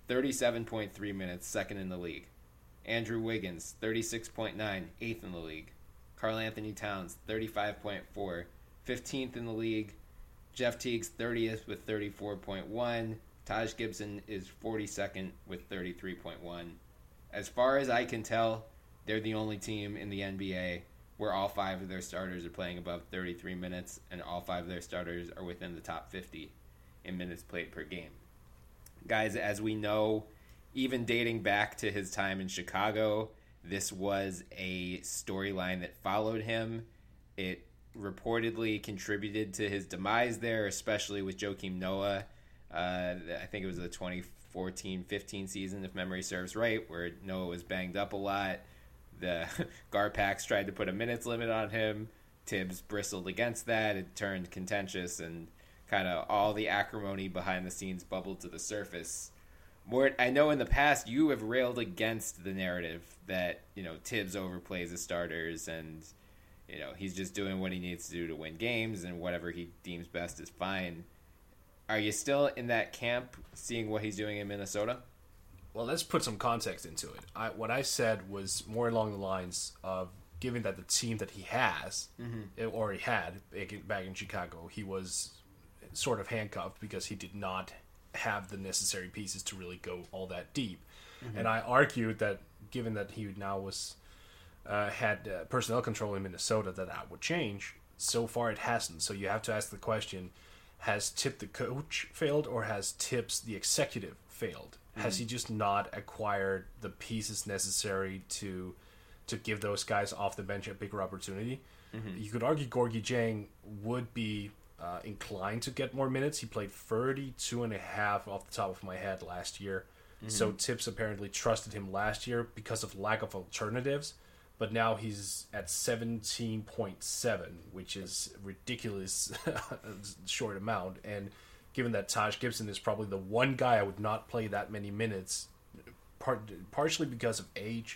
37.3 minutes, second in the league. Andrew Wiggins, 36.9, 8th in the league. Karl Anthony Towns, 35.4, 15th in the league. Jeff Teague's 30th with 34.1. Taj Gibson is 42nd with 33.1. As far as I can tell, they're the only team in the NBA where all five of their starters are playing above 33 minutes, and all five of their starters are within the top 50 in minutes played per game. Guys, as we know, even dating back to his time in Chicago, this was a storyline that followed him. It reportedly contributed to his demise there, especially with Joakim Noah. I think it was the 2014-15 season, if memory serves right, where Noah was banged up a lot. The Garpax tried to put a minutes limit on him. Tibbs bristled against that. It turned contentious, and kind of all the acrimony behind the scenes bubbled to the surface. Mort, I know in the past you have railed against the narrative that, Tibbs overplays his starters and he's just doing what he needs to do to win games, and whatever he deems best is fine. Are you still in that camp, seeing what he's doing in Minnesota? Well, let's put some context into it. What I said was more along the lines of, given that the team that he has, or he had back in Chicago, he was sort of handcuffed because he did not have the necessary pieces to really go all that deep. And I argued that, given that he now had personnel control in Minnesota, that would change. So far, it hasn't. So you have to ask the question: has Tip the coach failed, or has Tibbs the executive failed? Has he just not acquired the pieces necessary to give those guys off the bench a bigger opportunity? You could argue Gorgui Dieng would be inclined to get more minutes. He played 32.5 off the top of my head last year. So Tibbs apparently trusted him last year because of lack of alternatives. But now he's at 17.7, which is ridiculous short amount. And given that Taj Gibson is probably the one guy I would not play that many minutes, partially because of age,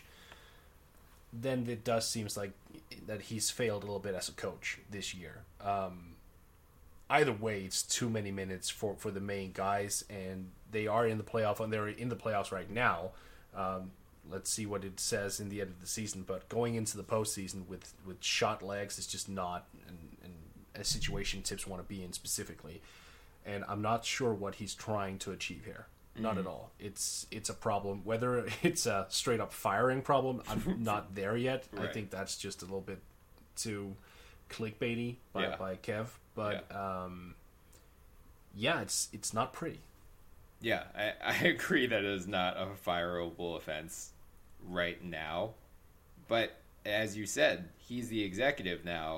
then it does seem like that he's failed a little bit as a coach this year. Either way, it's too many minutes for the main guys, and they are in the playoff, and they're in the playoffs right now. Let's see what it says in the end of the season. But going into the postseason with shot legs is just not a situation Tibbs want to be in specifically. and I'm not sure what he's trying to achieve here. Not at all. It's a problem. Whether it's a straight up firing problem, I'm not there yet. Right. I think that's just a little bit too clickbaity by Kev. But it's not pretty. Yeah, I agree that it is not a fireable offense right now. But as you said, he's the executive now.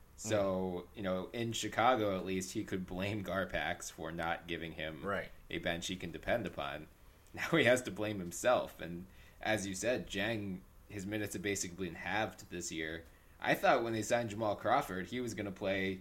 So, in Chicago at least, he could blame Garpax for not giving him a bench he can depend upon. Now he has to blame himself. And as you said, Jang, his minutes have basically been halved this year. I thought when they signed Jamal Crawford, he was going to play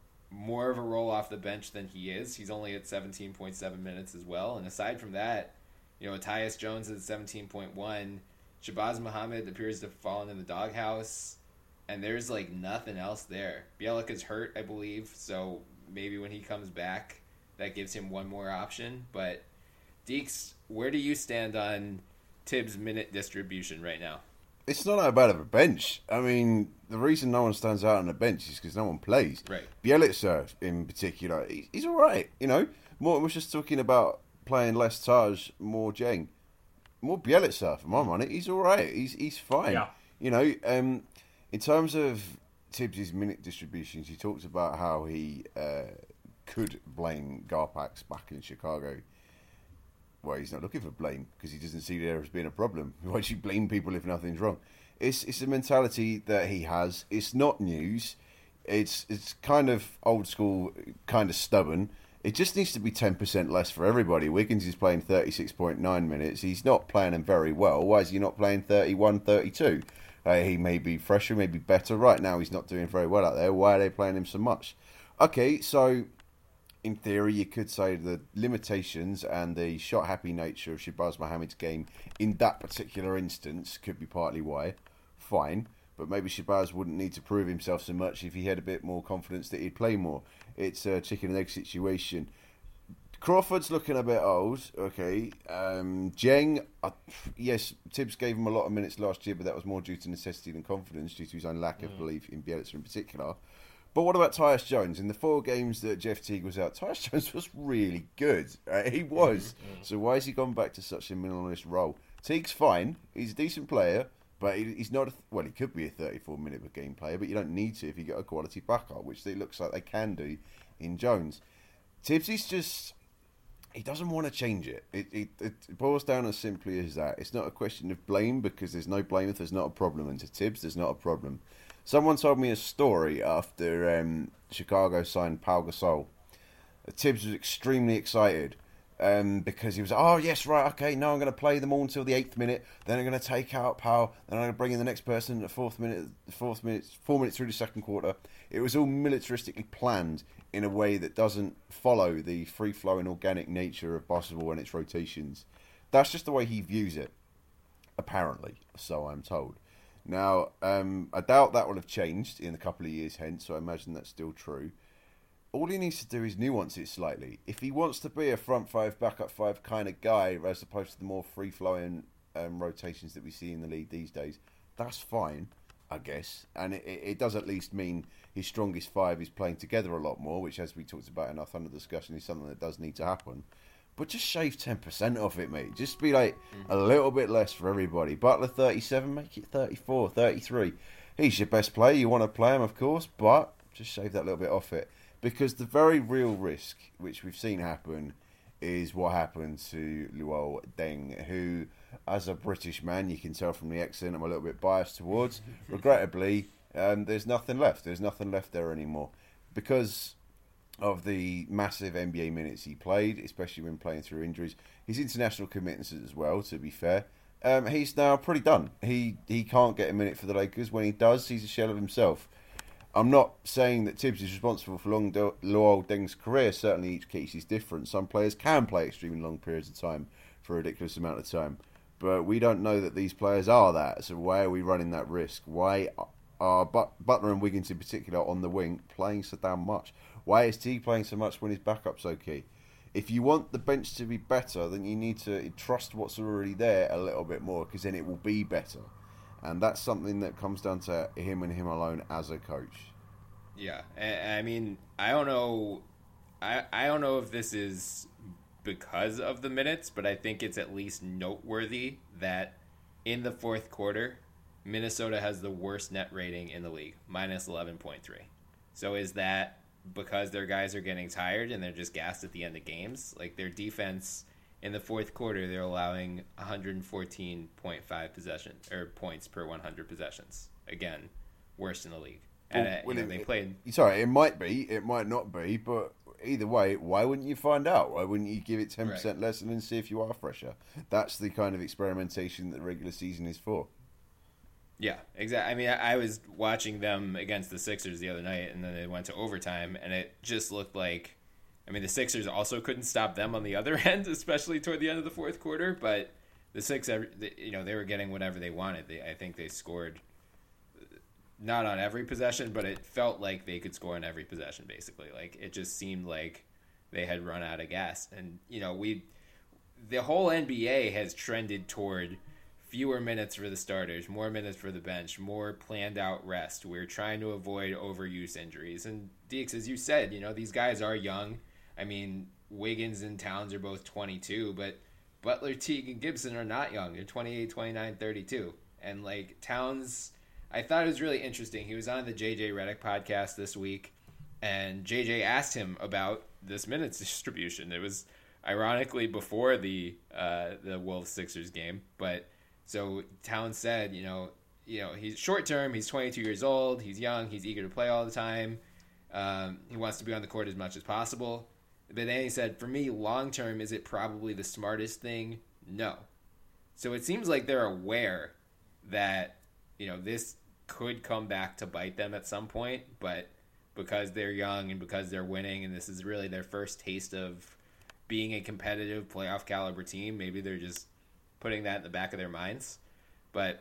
more of a role off the bench than he is. He's only at 17.7 minutes as well. And aside from that, Tyus Jones is at 17.1. Shabazz Muhammad appears to have fallen in the doghouse. And there's, nothing else there. Bjelica's hurt, I believe, so maybe when he comes back, that gives him one more option. But, Deeks, where do you stand on Tibbs' minute distribution right now? It's not that bad of a bench. I mean, the reason no one stands out on the bench is because no one plays. Right. Bjelica, in particular, he's all right, Morton was just talking about playing less Taj, more Jeng. More Bjelica, for my money. He's all right. He's fine. Yeah. In terms of Tibbs' minute distributions, he talked about how he could blame Garpax back in Chicago. Well, he's not looking for blame because he doesn't see there as being a problem. Why would you blame people if nothing's wrong? It's a mentality that he has. It's not news. It's kind of old school, kind of stubborn. It just needs to be 10% less for everybody. Wiggins is playing 36.9 minutes. He's not playing them very well. Why is he not playing 31, 32? He may be fresher, maybe better. Right now, he's not doing very well out there. Why are they playing him so much? Okay, so in theory, you could say the limitations and the shot-happy nature of Shabazz Muhammad's game in that particular instance could be partly why. Fine, but maybe Shabazz wouldn't need to prove himself so much if he had a bit more confidence that he'd play more. It's a chicken and egg situation. Crawford's looking a bit old, okay. Jeng, yes, Tibbs gave him a lot of minutes last year, but that was more due to necessity than confidence, due to his own lack of belief in Bjelica in particular. But what about Tyus Jones? In the 4 games that Jeff Teague was out, Tyus Jones was really good. He was. So why has he gone back to such a minimalist role? Teague's fine. He's a decent player, but he's not... he could be a 34-minute per game player, but you don't need to if you get a quality backup, which it looks like they can do in Jones. Tibbs is just... He doesn't want to change it. It boils down as simply as that. It's not a question of blame because there's no blame if there's not a problem. And to Tibbs, there's not a problem. Someone told me a story after Chicago signed Pau Gasol. Tibbs was extremely excited because he was, oh, yes, right, okay, now I'm going to play them all until the 8th minute. Then I'm going to take out Pau. Then I'm going to bring in the next person at the 4 minutes through the second quarter. It was all militaristically planned in a way that doesn't follow the free-flowing organic nature of basketball and its rotations. That's just the way he views it, apparently, so I'm told. Now, I doubt that will have changed in a couple of years hence, so I imagine that's still true. All he needs to do is nuance it slightly. If he wants to be a front 5, backup 5 kind of guy, as opposed to the more free-flowing rotations that we see in the league these days, that's fine, I guess. And it does at least mean his strongest 5 is playing together a lot more, which, as we talked about in our Thunder discussion, is something that does need to happen. But just shave 10% off it, mate. Just be a little bit less for everybody. Butler 37, make it 34, 33. He's your best player. You want to play him, of course, but just shave that little bit off it. Because the very real risk, which we've seen happen, is what happened to Luol Deng, who, as a British man, you can tell from the accent, I'm a little bit biased towards. Regrettably, there's nothing left. There's nothing left there anymore. Because of the massive NBA minutes he played, especially when playing through injuries, his international commitments as well, to be fair, he's now pretty done. He can't get a minute for the Lakers. When he does, he's a shell of himself. I'm not saying that Tibbs is responsible for Luol Deng's career. Certainly each case is different. Some players can play extremely long periods of time for a ridiculous amount of time. But we don't know that these players are that. So why are we running that risk? Why are Butler and Wiggins in particular on the wing playing so damn much? Why is Teague playing so much when his backup's okay? If you want the bench to be better, then you need to trust what's already there a little bit more, because then it will be better. And that's something that comes down to him and him alone as a coach. Yeah, I mean, I don't know I don't know if this is because of the minutes, but I think it's at least noteworthy that in the fourth quarter, Minnesota has the worst net rating in the league, minus 11.3. So is that because their guys are getting tired and they're just gassed at the end of games? Like their defense in the fourth quarter, they're allowing 114.5 points per 100 possessions. Again, worst in the league. And they played. Sorry, it might be, it might not be, but either way, why wouldn't you find out? Why wouldn't you give it 10% less and then see if you are fresher? That's the kind of experimentation that the regular season is for. Yeah, exactly. I mean, I was watching them against the Sixers the other night, and then they went to overtime, and it just looked like, I mean, the Sixers also couldn't stop them on the other end, especially toward the end of the fourth quarter, but the Sixers, they were getting whatever they wanted. I think they scored not on every possession, but it felt like they could score on every possession, basically. Like, it just seemed like they had run out of gas. And, the whole NBA has trended toward fewer minutes for the starters, more minutes for the bench, more planned out rest. We're trying to avoid overuse injuries. And Deeks, as you said, these guys are young. I mean, Wiggins and Towns are both 22, but Butler, Teague, and Gibson are not young. They're 28, 29, 32. And, Towns, I thought it was really interesting. He was on the JJ Redick podcast this week, and JJ asked him about this minutes distribution. It was ironically before the Wolves-Sixers game, but so Towns said, he's short term, he's 22 years old, he's young, he's eager to play all the time. He wants to be on the court as much as possible. But then he said, for me, long term, is it probably the smartest thing? No. So it seems like they're aware that, this could come back to bite them at some point, but because they're young and because they're winning and this is really their first taste of being a competitive playoff caliber team, maybe they're just putting that in the back of their minds. But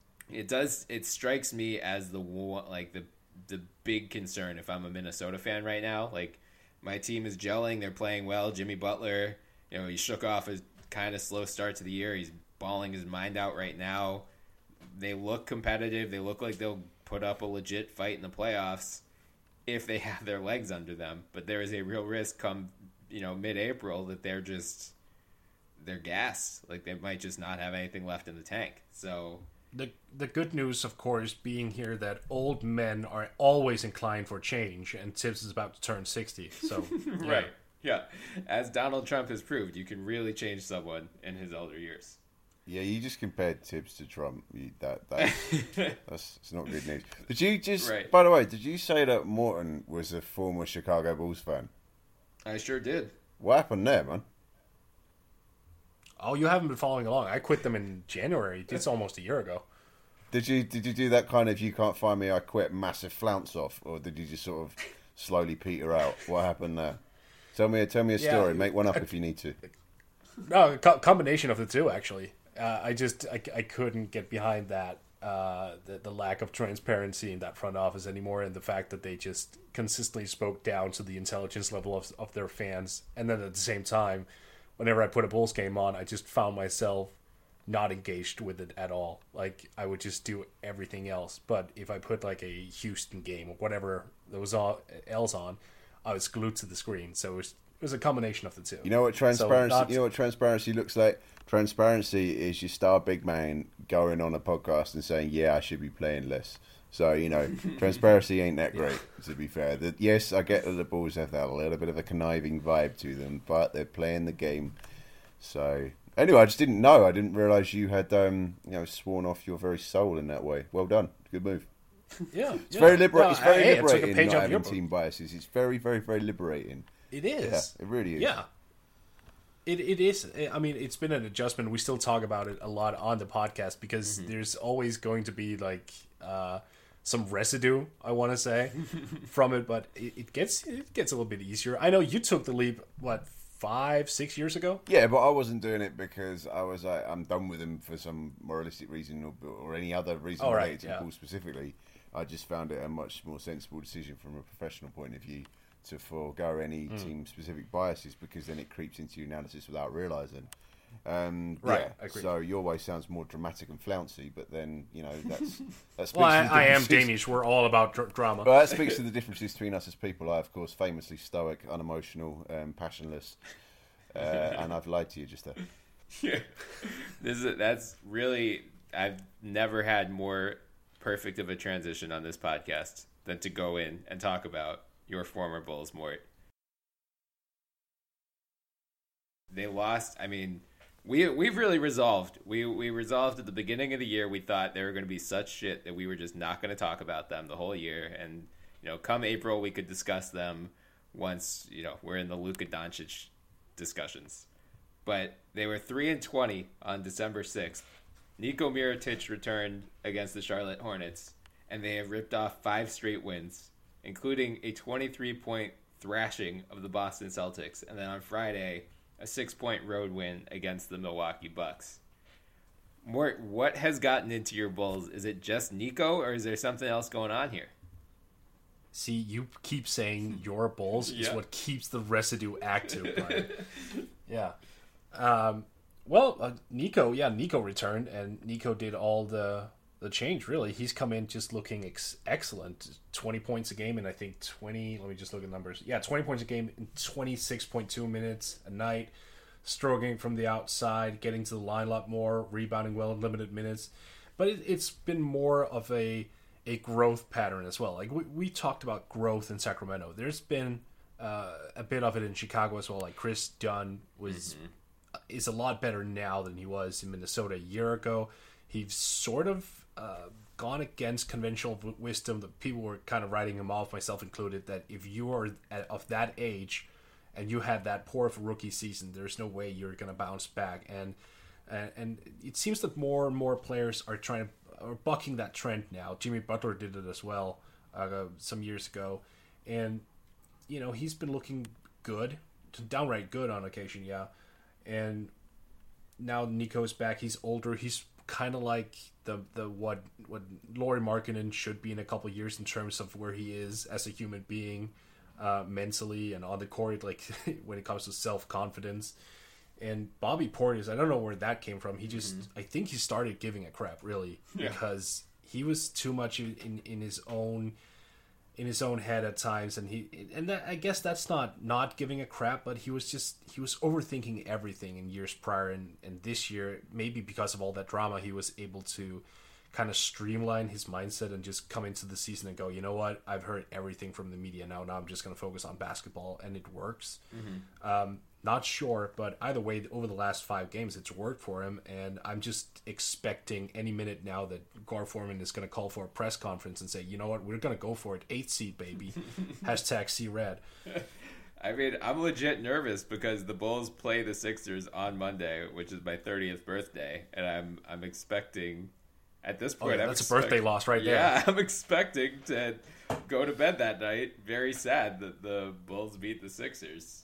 it strikes me as the big concern if I'm a Minnesota fan right now. Like, my team is gelling, they're playing well. Jimmy Butler, he shook off a kind of slow start to the year. He's balling his mind out right now. They look competitive. They look like they'll put up a legit fight in the playoffs if they have their legs under them. But there is a real risk come, mid-April that they're gassed. Like, they might just not have anything left in the tank. So the good news, of course, being here that old men are always inclined for change, and Tibbs is about to turn 60. So yeah. Right, yeah. As Donald Trump has proved, you can really change someone in his elder years. Yeah, you just compared Tibbs to Trump. That's not good news. Did you just? Right. By the way, did you say that Morton was a former Chicago Bulls fan? I sure did. What happened there, man? Oh, you haven't been following along. I quit them in January. It's almost a year ago. Did you do that kind of "you can't find me, I quit" massive flounce off, or did you just sort of slowly peter out? What happened there? Tell me a story. Yeah, make one up if you need to. No, combination of the two, actually. I couldn't get behind that the lack of transparency in that front office anymore, and the fact that they just consistently spoke down to the intelligence level of their fans, and then at the same time, whenever I put a Bulls game on, I just found myself not engaged with it at all. Like, I would just do everything else. But if I put like a Houston game or whatever that was else on, I was glued to the screen. So it was a combination of the two. You know what transparency? You know what transparency looks like? Transparency is your star big man going on a podcast and saying, "Yeah, I should be playing less." So transparency ain't that great. To be fair, yes, I get that the Bulls have that a little bit of a conniving vibe to them, but they're playing the game. So anyway, I just didn't know. I didn't realize you had sworn off your very soul in that way. Well done, good move. Yeah, it's very liberating. It's very liberating not having team biases. It's very, very, very liberating. It is. Yeah, it really is. Yeah. It is. I mean, it's been an adjustment. We still talk about it a lot on the podcast because there's always going to be like some residue, I want to say, from it. But it gets a little bit easier. I know you took the leap, 5-6 years ago? Yeah, but I wasn't doing it because I was I'm done with him for some moralistic reason or any other reason related to the Bulls specifically. I just found it a much more sensible decision from a professional point of view to forego any team-specific biases, because then it creeps into your analysis without realising. Right, yeah. agreed. So your way sounds more dramatic and flouncy, but then that's Well, I am Danish. We're all about drama. Well, that speaks to the differences between us as people. I, of course, famously stoic, unemotional, passionless, and I've lied to you just there. Yeah. That's really, I've never had more perfect of a transition on this podcast than to go in and talk about your former Bulls, Mort. They lost. I mean, we've really resolved. We resolved at the beginning of the year. We thought they were going to be such shit that we were just not going to talk about them the whole year. And come April, we could discuss them once we're in the Luka Doncic discussions. But they were 3-20 on December 6th. Niko Mirotic returned against the Charlotte Hornets, and they have ripped off 5 straight wins, including a 23-point thrashing of the Boston Celtics, and then on Friday, a 6-point road win against the Milwaukee Bucks. Mort, what has gotten into your Bulls? Is it just Nico, or is there something else going on here? See, you keep saying your Bulls is what keeps the residue active, Brian. Yeah. Nico returned, and Nico did all the change, really. He's come in just looking excellent. 20 points a game, and I think 20, let me just look at numbers. Yeah, 20 points a game in 26.2 minutes a night, stroking from the outside, getting to the line a lot more, rebounding well in limited minutes. But it's been more of a growth pattern as well. Like we talked about growth in Sacramento. There's been a bit of it in Chicago as well. Like Chris Dunn is a lot better now than he was in Minnesota a year ago. He's sort of gone against conventional wisdom. That people were kind of writing him off, myself included, that if you are of that age and you had that poor of a rookie season, there's no way you're going to bounce back. And it seems that more and more players are bucking that trend now. Jimmy Butler did it as well some years ago, and he's been looking good, downright good on occasion. Yeah, and now Nico's back. He's older. He's kind of like the what Lauri Markkanen should be in a couple of years in terms of where he is as a human being, mentally and on the court, like when it comes to self-confidence. And Bobby Portis, I don't know where that came from. He just, I think he started giving a crap, really, because he was too much in his own head at times, and I guess that's not giving a crap, but he was overthinking everything in years prior, and this year, maybe because of all that drama, he was able to kind of streamline his mindset and just come into the season and go, you know what, I've heard everything from the media now I'm just going to focus on basketball, and it works. Not sure, but either way, over the last 5 games, it's worked for him, and I'm just expecting any minute now that Gar Forman is going to call for a press conference and say, you know what, we're going to go for it, 8th seed, baby. Hashtag see red. I mean, I'm legit nervous because the Bulls play the Sixers on Monday, which is my 30th birthday, and I'm expecting, at this point, that's a birthday loss right there. Yeah, I'm expecting to go to bed that night very sad that the Bulls beat the Sixers.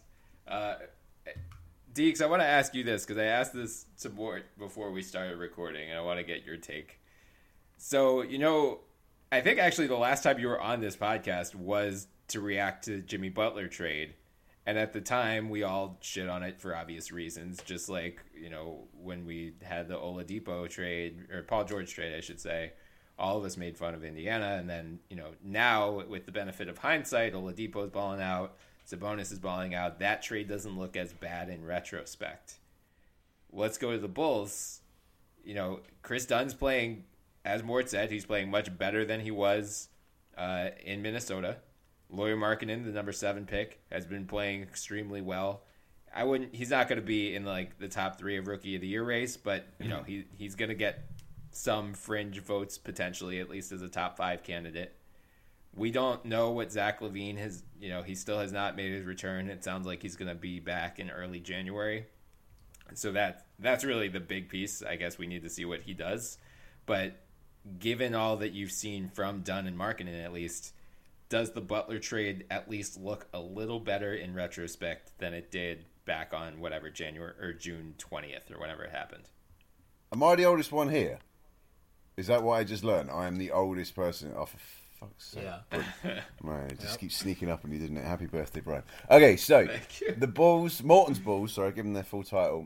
Deeks, I want to ask you this because I asked this to Mort before we started recording, and I want to get your take. So, I think actually the last time you were on this podcast was to react to Jimmy Butler trade, and at the time we all shit on it for obvious reasons, just like when we had the Oladipo trade, or Paul George trade, I should say. All of us made fun of Indiana, and then now with the benefit of hindsight, Oladipo's balling out. Sabonis is balling out. That trade doesn't look as bad in retrospect. Let's go to the Bulls. Chris Dunn's playing, as Mort said, he's playing much better than he was in Minnesota. Lauri Markkanen, the number 7 pick, has been playing extremely well. He's not going to be in the top 3 of Rookie of the Year race, but he's going to get some fringe votes potentially, at least as a top 5 candidate. We don't know what Zach LaVine has, he still has not made his return. It sounds like he's going to be back in early January. So that's really the big piece. I guess we need to see what he does. But given all that you've seen from Dunn and Markkanen, at least, does the Butler trade at least look a little better in retrospect than it did back on whatever January or June 20th or whenever it happened? Am I the oldest one here? Is that what I just learned? I am the oldest person. Oh, for fuck's sake. Yeah. Man, it just keeps sneaking up on you, didn't it? Happy birthday, Brian. Okay, so the Bulls, Morton's Bulls, sorry, give them their full title.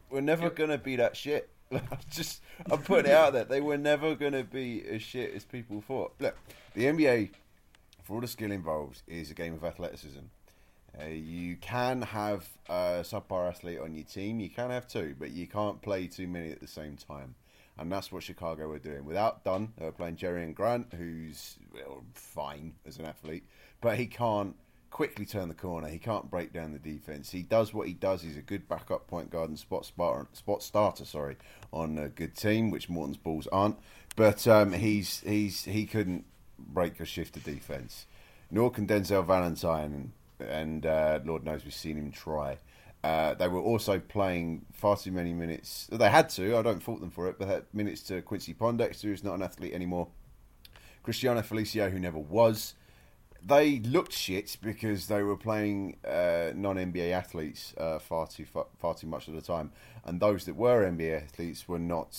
were never going to be that shit. I'm putting it out there. They were never going to be as shit as people thought. Look, the NBA, for all the skill involved, is a game of athleticism. You can have a subpar athlete on your team. You can have two, but you can't play too many at the same time. And that's what Chicago were doing. Without Dunn, they were playing Jerrion Grant, who's fine as an athlete, but he can't quickly turn the corner. He can't break down the defense. He does what he does. He's a good backup point guard and spot starter. On a good team, which Morton's Bulls aren't. But he couldn't break or shift the defense. Nor can Denzel Valentine, and Lord knows we've seen him try. They were also playing far too many minutes. They had to. I don't fault them for it. But they had minutes to Quincy Pondexter, who's not an athlete anymore. Cristiano Felicio, who never was. They looked shit because they were playing non-NBA athletes far too much of the time, and those that were NBA athletes were not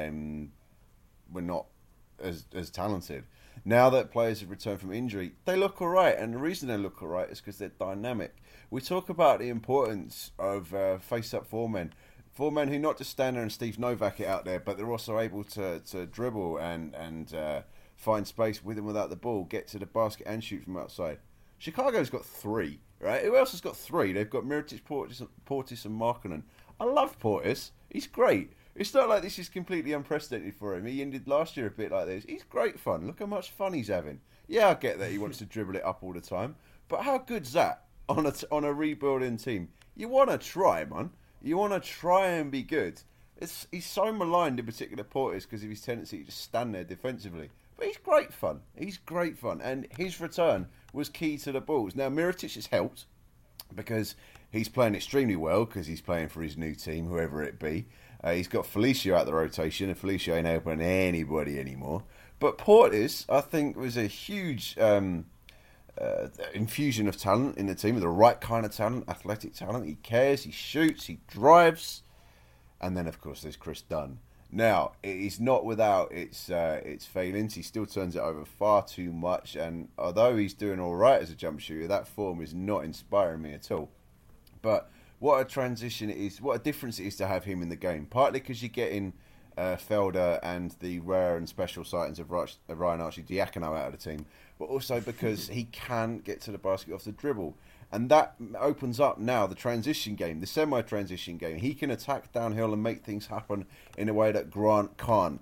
as talented. Now that players have returned from injury, they look all right, and the reason they look all right is because they're dynamic. We talk about the importance of face-up four men who not just stand there and Steve Novak it out there, but they're also able to dribble and find space with and without the ball, get to the basket and shoot from outside. Chicago's got three, right? Who else has got three? They've got Mirotic, Portis and Markkanen. I love Portis. He's great. It's not like this is completely unprecedented for him. He ended last year a bit like this. He's great fun. Look how much fun he's having. Yeah, I get that he wants to dribble it up all the time, but how good's that on a rebuilding team? You want to try, man. You want to try and be good. He's so maligned, in particular Portis, because of his tendency to just stand there defensively. But he's great fun. He's great fun. And his return was key to the Bulls. Now, Mirotic has helped because he's playing extremely well because he's playing for his new team, whoever it be. He's got Felicio out the rotation, and Felicio ain't helping anybody anymore. But Portis, I think, was a huge infusion of talent in the team, the right kind of talent, athletic talent. He cares, he shoots, he drives. And then, of course, there's Chris Dunn. Now, it's not without its failings. He still turns it over far too much, and although he's doing all right as a jump shooter, that form is not inspiring me at all. But what a transition it is, what a difference it is to have him in the game. Partly because you're getting Felder and the rare and special sightings of Ryan Arcidiacono out of the team, but also because he can get to the basket off the dribble. And that opens up now the transition game, the semi-transition game. He can attack downhill and make things happen in a way that Grant can't.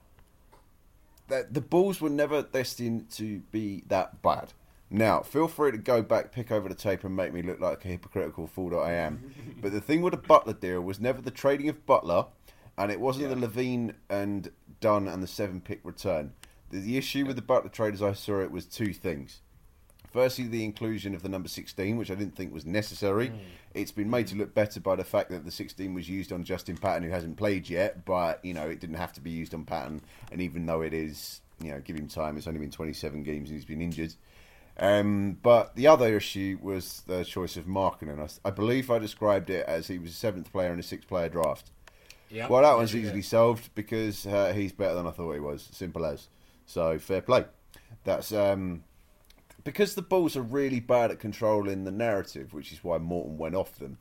The Bulls were never destined to be that bad. Now, feel free to go back, pick over the tape and make me look like a hypocritical fool that I am. But the thing with the Butler deal was never the trading of Butler, and it wasn't the Levine and Dunn and the 7-pick return. The issue with the Butler trade, as I saw it, was two things. Firstly, the inclusion of the number 16, which I didn't think was necessary. It's been made to look better by the fact that the 16 was used on Justin Patton, who hasn't played yet, but, it didn't have to be used on Patton. And even though it is, give him time, it's only been 27 games and he's been injured. But the other issue was the choice of Markkanen. I believe I described it as he was a 7th player in a 6-player draft. Yep. Well, that one's easily solved because he's better than I thought he was. Simple as. So, fair play. That's... because the Bulls are really bad at controlling the narrative, which is why Morton went off them.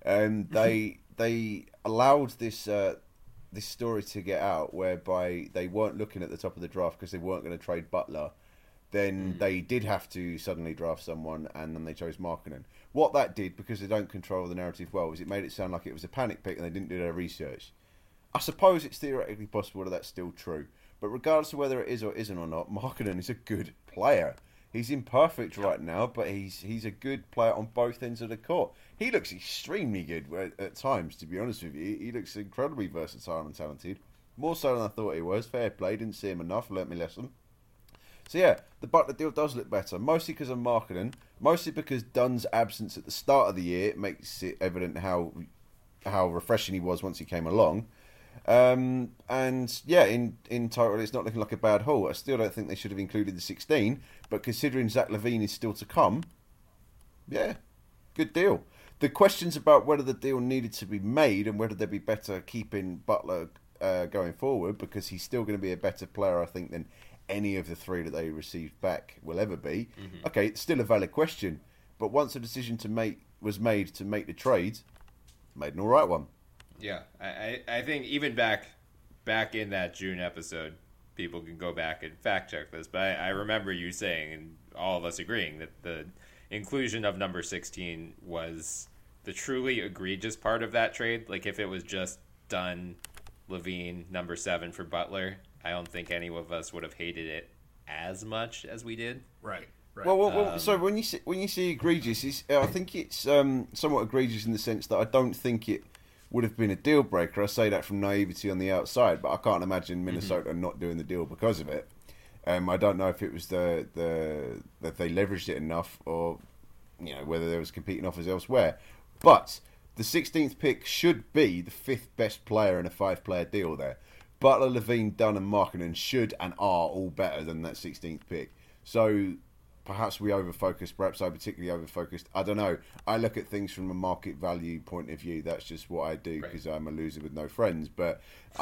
They allowed this story to get out, whereby they weren't looking at the top of the draft because they weren't going to trade Butler. Then they did have to suddenly draft someone, and then they chose Markkanen. What that did, because they don't control the narrative well, was it made it sound like it was a panic pick and they didn't do their research. I suppose it's theoretically possible that that's still true, but regardless of whether it is or isn't or not, Markkanen is a good player. He's imperfect right now, but he's a good player on both ends of the court. He looks extremely good at times, to be honest with you. He looks incredibly versatile and talented. More so than I thought he was. Fair play, didn't see him enough, learnt my lesson. So yeah, the Butler deal does look better, mostly because of Markkanen, mostly because Dunn's absence at the start of the year makes it evident how refreshing he was once he came along. And yeah, in total, it's not looking like a bad haul. I still don't think they should have included the 16, but considering Zach LaVine is still to come, yeah, good deal. The questions about whether the deal needed to be made and whether they'd be better keeping Butler going forward, because he's still going to be a better player, I think, than any of the three that they received back will ever be. Mm-hmm. Okay, it's still a valid question, but once a decision was made to make the trade, made an all right one. Yeah, I think even back in that June episode, people can go back and fact check this, but I remember you saying, and all of us agreeing, that the inclusion of number 16 was the truly egregious part of that trade. Like, if it was just done LaVine number 7 for Butler, I don't think any of us would have hated it as much as we did. Right. Well, so when you say egregious, I think it's somewhat egregious in the sense that I don't think it would have been a deal breaker. I say that from naivety on the outside, but I can't imagine Minnesota not doing the deal because of it. I don't know if it was that they leveraged it enough, or whether there was competing offers elsewhere. But the 16th pick should be the 5th best player in a 5-player deal there. Butler, LaVine, Dunn, and Markkanen should and are all better than that 16th pick. So perhaps we overfocused. Perhaps I particularly overfocused. I don't know. I look at things from a market value point of view. That's just what I do because I'm a loser with no friends. But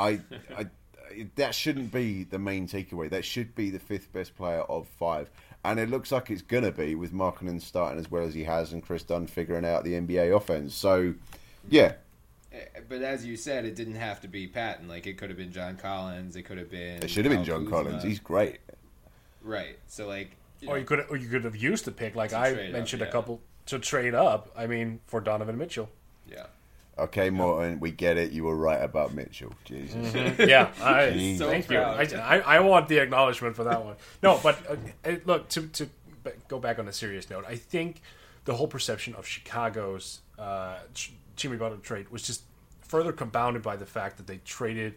that shouldn't be the main takeaway. That should be the 5th best player of 5. And it looks like it's going to be, with Markkanen starting as well as he has and Chris Dunn figuring out the NBA offense. So, yeah. But as you said, it didn't have to be Patton. Like, it could have been John Collins. It could have been... It should have been John Collins. He's great. Right. So, like... Or you could have used the pick, like I mentioned, a couple to trade up. I mean, for Donovan Mitchell. Yeah. Okay, Morton, we get it. You were right about Mitchell. Jesus. Mm-hmm. Yeah, thank you. I want the acknowledgement for that one. No, but look, to go back on a serious note, I think the whole perception of Chicago's Jimmy Butler trade was just further compounded by the fact that they traded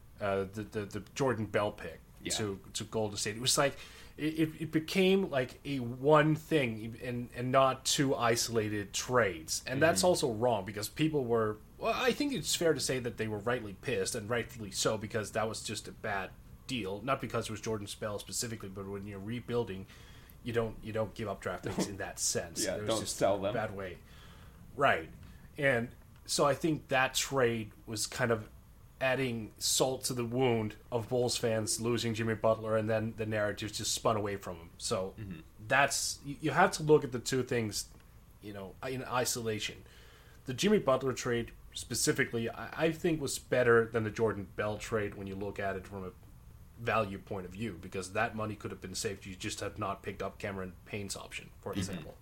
the Jordan Bell pick to Golden State. It was like it became like a one thing and not two isolated trades. And that's also wrong because people were... Well, I think it's fair to say that they were rightly pissed, and rightfully so, because that was just a bad deal. Not because it was Jordan Bell specifically, but when you're rebuilding, you don't give up draft picks in that sense. Yeah, it was don't just sell them. a bad way. Right. And so I think that trade was kind of adding salt to the wound of Bulls fans losing Jimmy Butler, and then the narrative just spun away from him. So that's... You have to look at the two things, in isolation. The Jimmy Butler trade specifically, I think, was better than the Jordan Bell trade when you look at it from a value point of view, because that money could have been saved. You just have not picked up Cameron Payne's option, for example.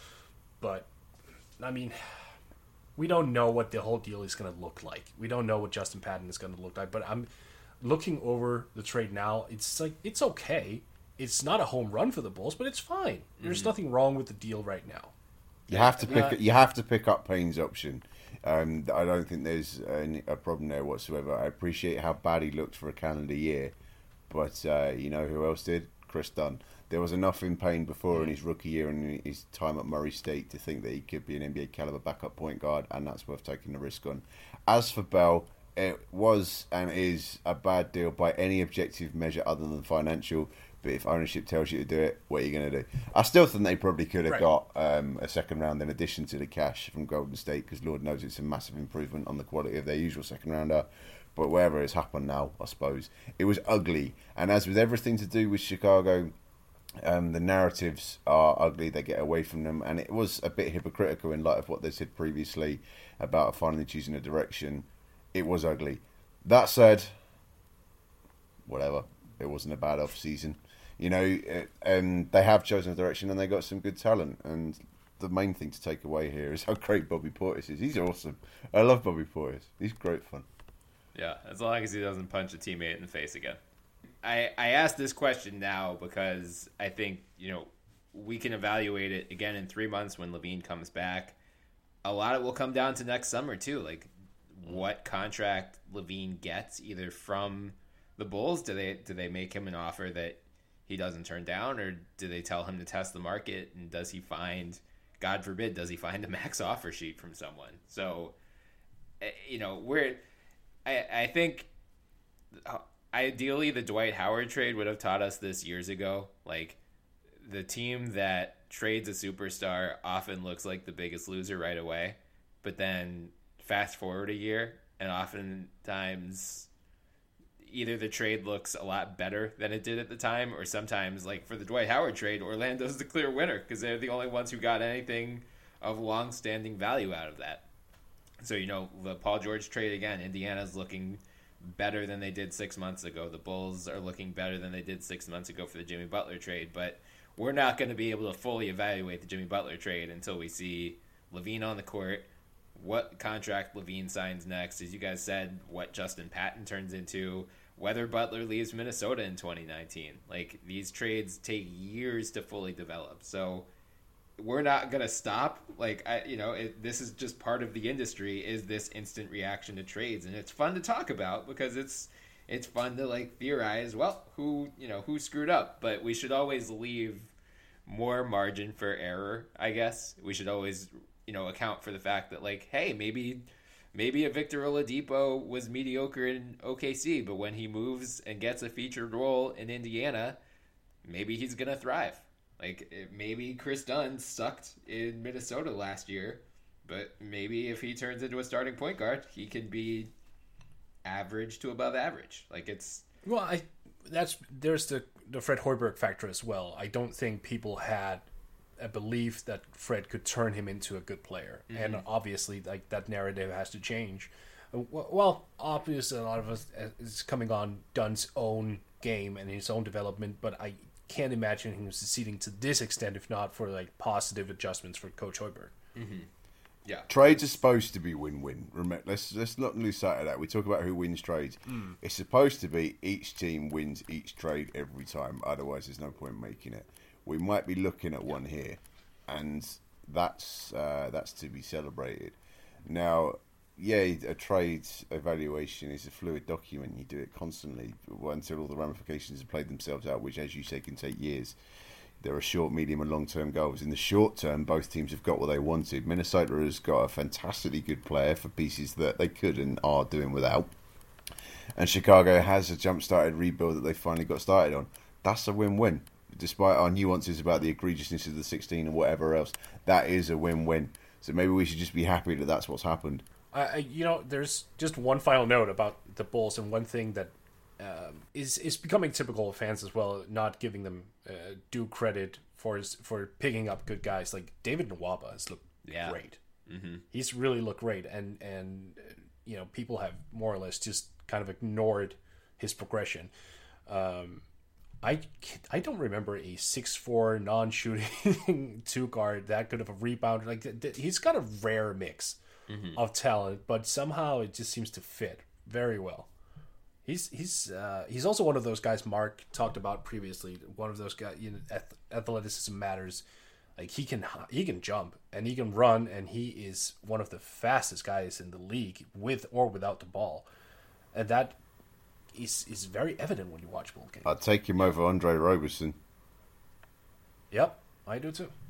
But, I mean... We don't know what the whole deal is going to look like. We don't know what Justin Patton is going to look like. But I'm looking over the trade now. It's like, it's okay. It's not a home run for the Bulls, but it's fine. There's nothing wrong with the deal right now. You have to pick up Payne's option. I don't think there's a problem there whatsoever. I appreciate how bad he looked for a calendar year, but you know who else did? Chris Dunn. There was enough in Payne before in his rookie year and his time at Murray State to think that he could be an NBA caliber backup point guard, and that's worth taking the risk on. As for Bell, it was and is a bad deal by any objective measure other than financial. But if ownership tells you to do it, what are you going to do? I still think they probably could have got a second round in addition to the cash from Golden State, because Lord knows it's a massive improvement on the quality of their usual second rounder. But wherever it's happened now, I suppose it was ugly. And as with everything to do with Chicago, the narratives are ugly. They get away from them, and it was a bit hypocritical in light of what they said previously about finally choosing a direction. It was ugly. That said, whatever. It wasn't a bad off season. They have chosen a direction and they got some good talent. And the main thing to take away here is how great Bobby Portis is. He's awesome. I love Bobby Portis. He's great fun. Yeah, as long as he doesn't punch a teammate in the face again. I asked this question now because I think, we can evaluate it again in 3 months when LaVine comes back. A lot of it will come down to next summer, too. Like, what contract LaVine gets, either from the Bulls. Do they make him an offer that he doesn't turn down, or do they tell him to test the market? And does he find, God forbid, does he find a max offer sheet from someone? So, I think ideally the Dwight Howard trade would have taught us this years ago. Like, the team that trades a superstar often looks like the biggest loser right away, but then fast forward a year, and oftentimes either the trade looks a lot better than it did at the time, or sometimes, like for the Dwight Howard trade, Orlando's the clear winner because they're the only ones who got anything of long-standing value out of that. So, the Paul George trade again, Indiana's looking better than they did 6 months ago. The Bulls are looking better than they did 6 months ago for the Jimmy Butler trade. But we're not going to be able to fully evaluate the Jimmy Butler trade until we see LaVine on the court, what contract LaVine signs next, as you guys said, what Justin Patton turns into, whether Butler leaves Minnesota in 2019. Like, these trades take years to fully develop. So we're not going to stop. Like, this is just part of the industry, is this instant reaction to trades. And it's fun to talk about because it's fun to, like, theorize, well, who screwed up. But we should always leave more margin for error, I guess. We should always, account for the fact that, like, hey, maybe a Victor Oladipo was mediocre in OKC, but when he moves and gets a featured role in Indiana, maybe he's going to thrive. Like, maybe Chris Dunn sucked in Minnesota last year, but maybe if he turns into a starting point guard, he can be average to above average. Like, it's... Well, there's the Fred Hoiberg factor as well. I don't think people had a belief that Fred could turn him into a good player. Mm-hmm. And obviously, like, that narrative has to change. Well, obviously, a lot of us is coming on Dunn's own game and his own development, but I can't imagine him succeeding to this extent if not for, like, positive adjustments for Coach Hoiberg. Mm-hmm. Yeah, trades are supposed to be win-win. Remember, let's not lose sight of that. We talk about who wins trades. It's supposed to be each team wins each trade every time. Otherwise, there's no point making it. We might be looking at one here, and that's to be celebrated. Now, a trade evaluation is a fluid document. You do it constantly until all the ramifications have played themselves out, which, as you say, can take years. There are short, medium, and long-term goals. In the short term, both teams have got what they wanted. Minnesota has got a fantastically good player for pieces that they could and are doing without. And Chicago has a jump-started rebuild that they finally got started on. That's a win-win. Despite our nuances about the egregiousness of the 16 and whatever else, that is a win-win. So maybe we should just be happy that that's what's happened. There's just one final note about the Bulls, and one thing that is becoming typical of fans as well, not giving them due credit for picking up good guys. Like David Nwaba has looked great. Mm-hmm. He's really looked great, and people have more or less just kind of ignored his progression. I don't remember a 6'4" non-shooting two guard that good of a rebounder. Like he's got a rare mix of talent, but somehow it just seems to fit very well. He's also one of those guys Mark talked about previously. One of those guys, athleticism matters. Like he can jump and he can run, and he is one of the fastest guys in the league with or without the ball, and that is very evident when you watch ball games. I'd take him over Andre Roberson. Yep, I do too.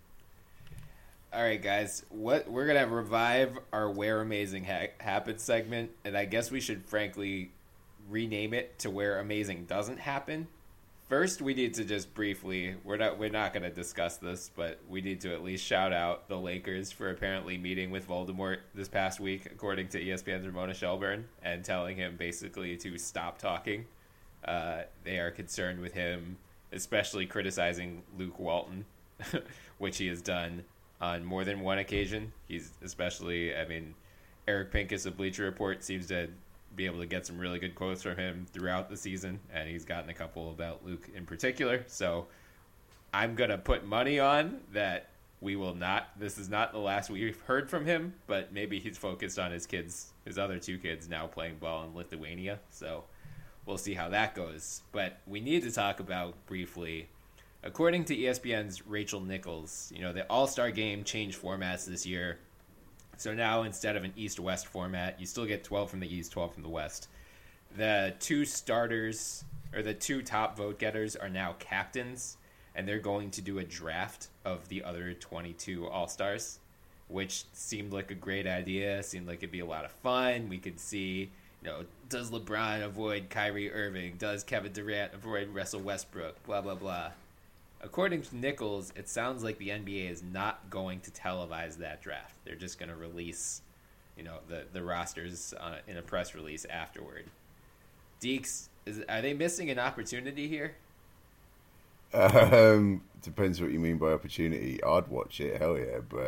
All right, guys, we're gonna revive our Where Amazing Happens segment, and I guess we should frankly rename it to Where Amazing Doesn't Happen. First, we need to just briefly, we're not going to discuss this, but we need to at least shout out the Lakers for apparently meeting with Voldemort this past week, according to ESPN's Ramona Shelburne, and telling him basically to stop talking. They are concerned with him, especially criticizing Luke Walton, which he has done on more than one occasion. He's especially, Eric Pincus of Bleacher Report seems to be able to get some really good quotes from him throughout the season, and he's gotten a couple about Luke in particular. So I'm gonna put money on that this is not the last we've heard from him, but maybe he's focused on his other two kids now playing ball in Lithuania. So we'll see how that goes. But we need to talk about briefly, according to ESPN's Rachel Nichols, the All-Star Game changed formats this year. So now, instead of an East-West format, you still get 12 from the East, 12 from the West. The two starters, or the two top vote-getters, are now captains, and they're going to do a draft of the other 22 All-Stars, which seemed like a great idea, seemed like it'd be a lot of fun. We could see, does LeBron avoid Kyrie Irving? Does Kevin Durant avoid Russell Westbrook? Blah, blah, blah. According to Nichols, it sounds like the NBA is not going to televise that draft. They're just going to release, the rosters in a press release afterward. Deeks, are they missing an opportunity here? Depends what you mean by opportunity. I'd watch it, hell yeah, but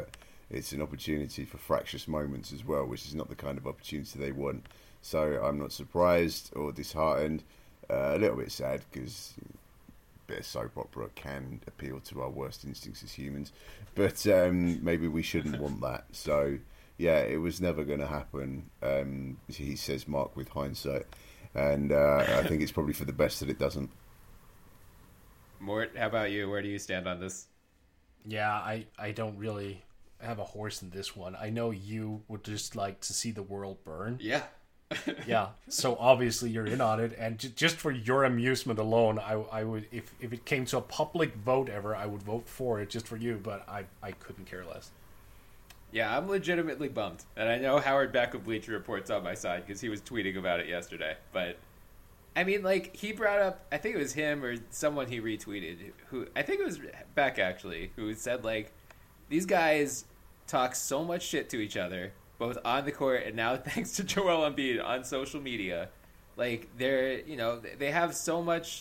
it's an opportunity for fractious moments as well, which is not the kind of opportunity they want. So I'm not surprised or disheartened. A little bit sad because a bit of soap opera can appeal to our worst instincts as humans, but maybe we shouldn't want that. So yeah, it was never going to happen. He says, Mark, with hindsight, and I think it's probably for the best that it doesn't. Mort, how about you? Where do you stand on this? Yeah, I don't really have a horse in this one. I know you would just like to see the world burn. Yeah. Yeah, so obviously you're in on it, and just for your amusement alone, I would, if it came to a public vote ever, I would vote for it just for you, but I couldn't care less. Yeah, I'm legitimately bummed. And I know Howard Beck of Bleacher Report's on my side because he was tweeting about it yesterday. But, I mean, like, he brought up, I think it was him or someone he retweeted, who, I think it was Beck, actually, who said, like, these guys talk so much shit to each other, both on the court and now thanks to Joel Embiid on social media. Like, they're, you know, they have so much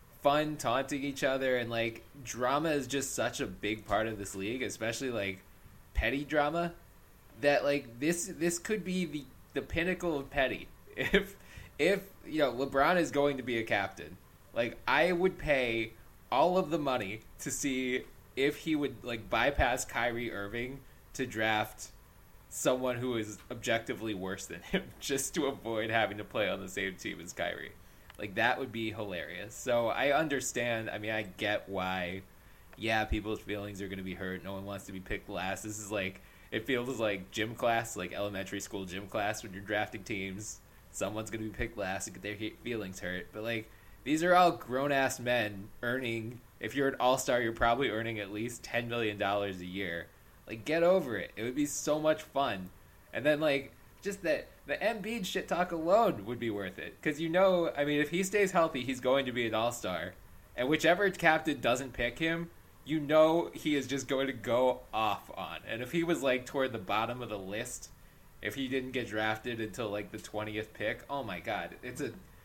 fun taunting each other, and, like, drama is just such a big part of this league, especially, like, petty drama, that, like, this could be the pinnacle of petty. If you know, LeBron is going to be a captain, like, I would pay all of the money to see if he would, like, bypass Kyrie Irving to draft someone who is objectively worse than him just to avoid having to play on the same team as Kyrie. Like, that would be hilarious. So I understand. I mean, I get why, yeah, people's feelings are going to be hurt. No one wants to be picked last. This is like, it feels like gym class, like elementary school gym class when you're drafting teams. Someone's going to be picked last and get their feelings hurt. But, like, these are all grown-ass men earning, if you're an all-star, you're probably earning at least $10 million a year. Like, get over it. It would be so much fun. And then, like, just the Embiid shit talk alone would be worth it. Because, you know, I mean, if he stays healthy, he's going to be an all-star. And whichever captain doesn't pick him, you know he is just going to go off on. And if he was, like, toward the bottom of the list, if he didn't get drafted until, like, the 20th pick, oh my God. It's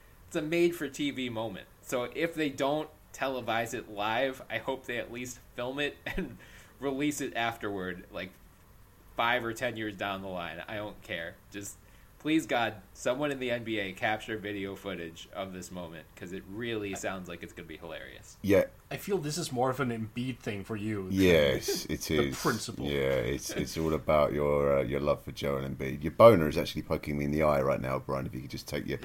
a made-for-TV moment. So if they don't televise it live, I hope they at least film it and release it afterward, like 5 or 10 years down the line. I don't care. Just, please God, someone in the NBA capture video footage of this moment, because it really sounds like it's going to be hilarious. Yeah. I feel this is more of an Embiid thing for you. Yes, it is. The principle. Yeah, it's all about your love for Joel Embiid. Your boner is actually poking me in the eye right now, Brian. If you could just take your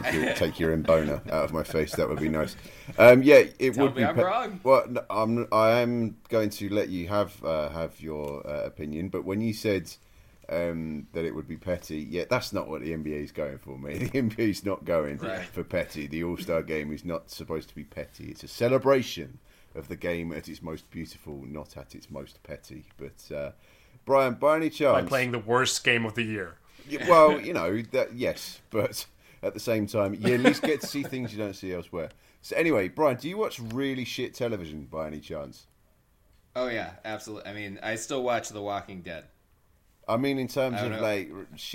boner out of my face, that would be nice. Yeah, it Tell would me be. I'm wrong. Well, no, I am going to let you have your opinion, but when you said that it would be petty, yeah, that's not what the NBA is going for, mate. The NBA is not going for petty. The All-Star game is not supposed to be petty. It's a celebration of the game at its most beautiful, not at its most petty. But Brian, by any chance, By playing the worst game of the year. well, you know that, yes, but at the same time, you at least get to see things you don't see elsewhere. So anyway, Brian, do you watch really shit television by any chance? Oh yeah, absolutely. I mean, I still watch The Walking Dead. I mean, in terms of like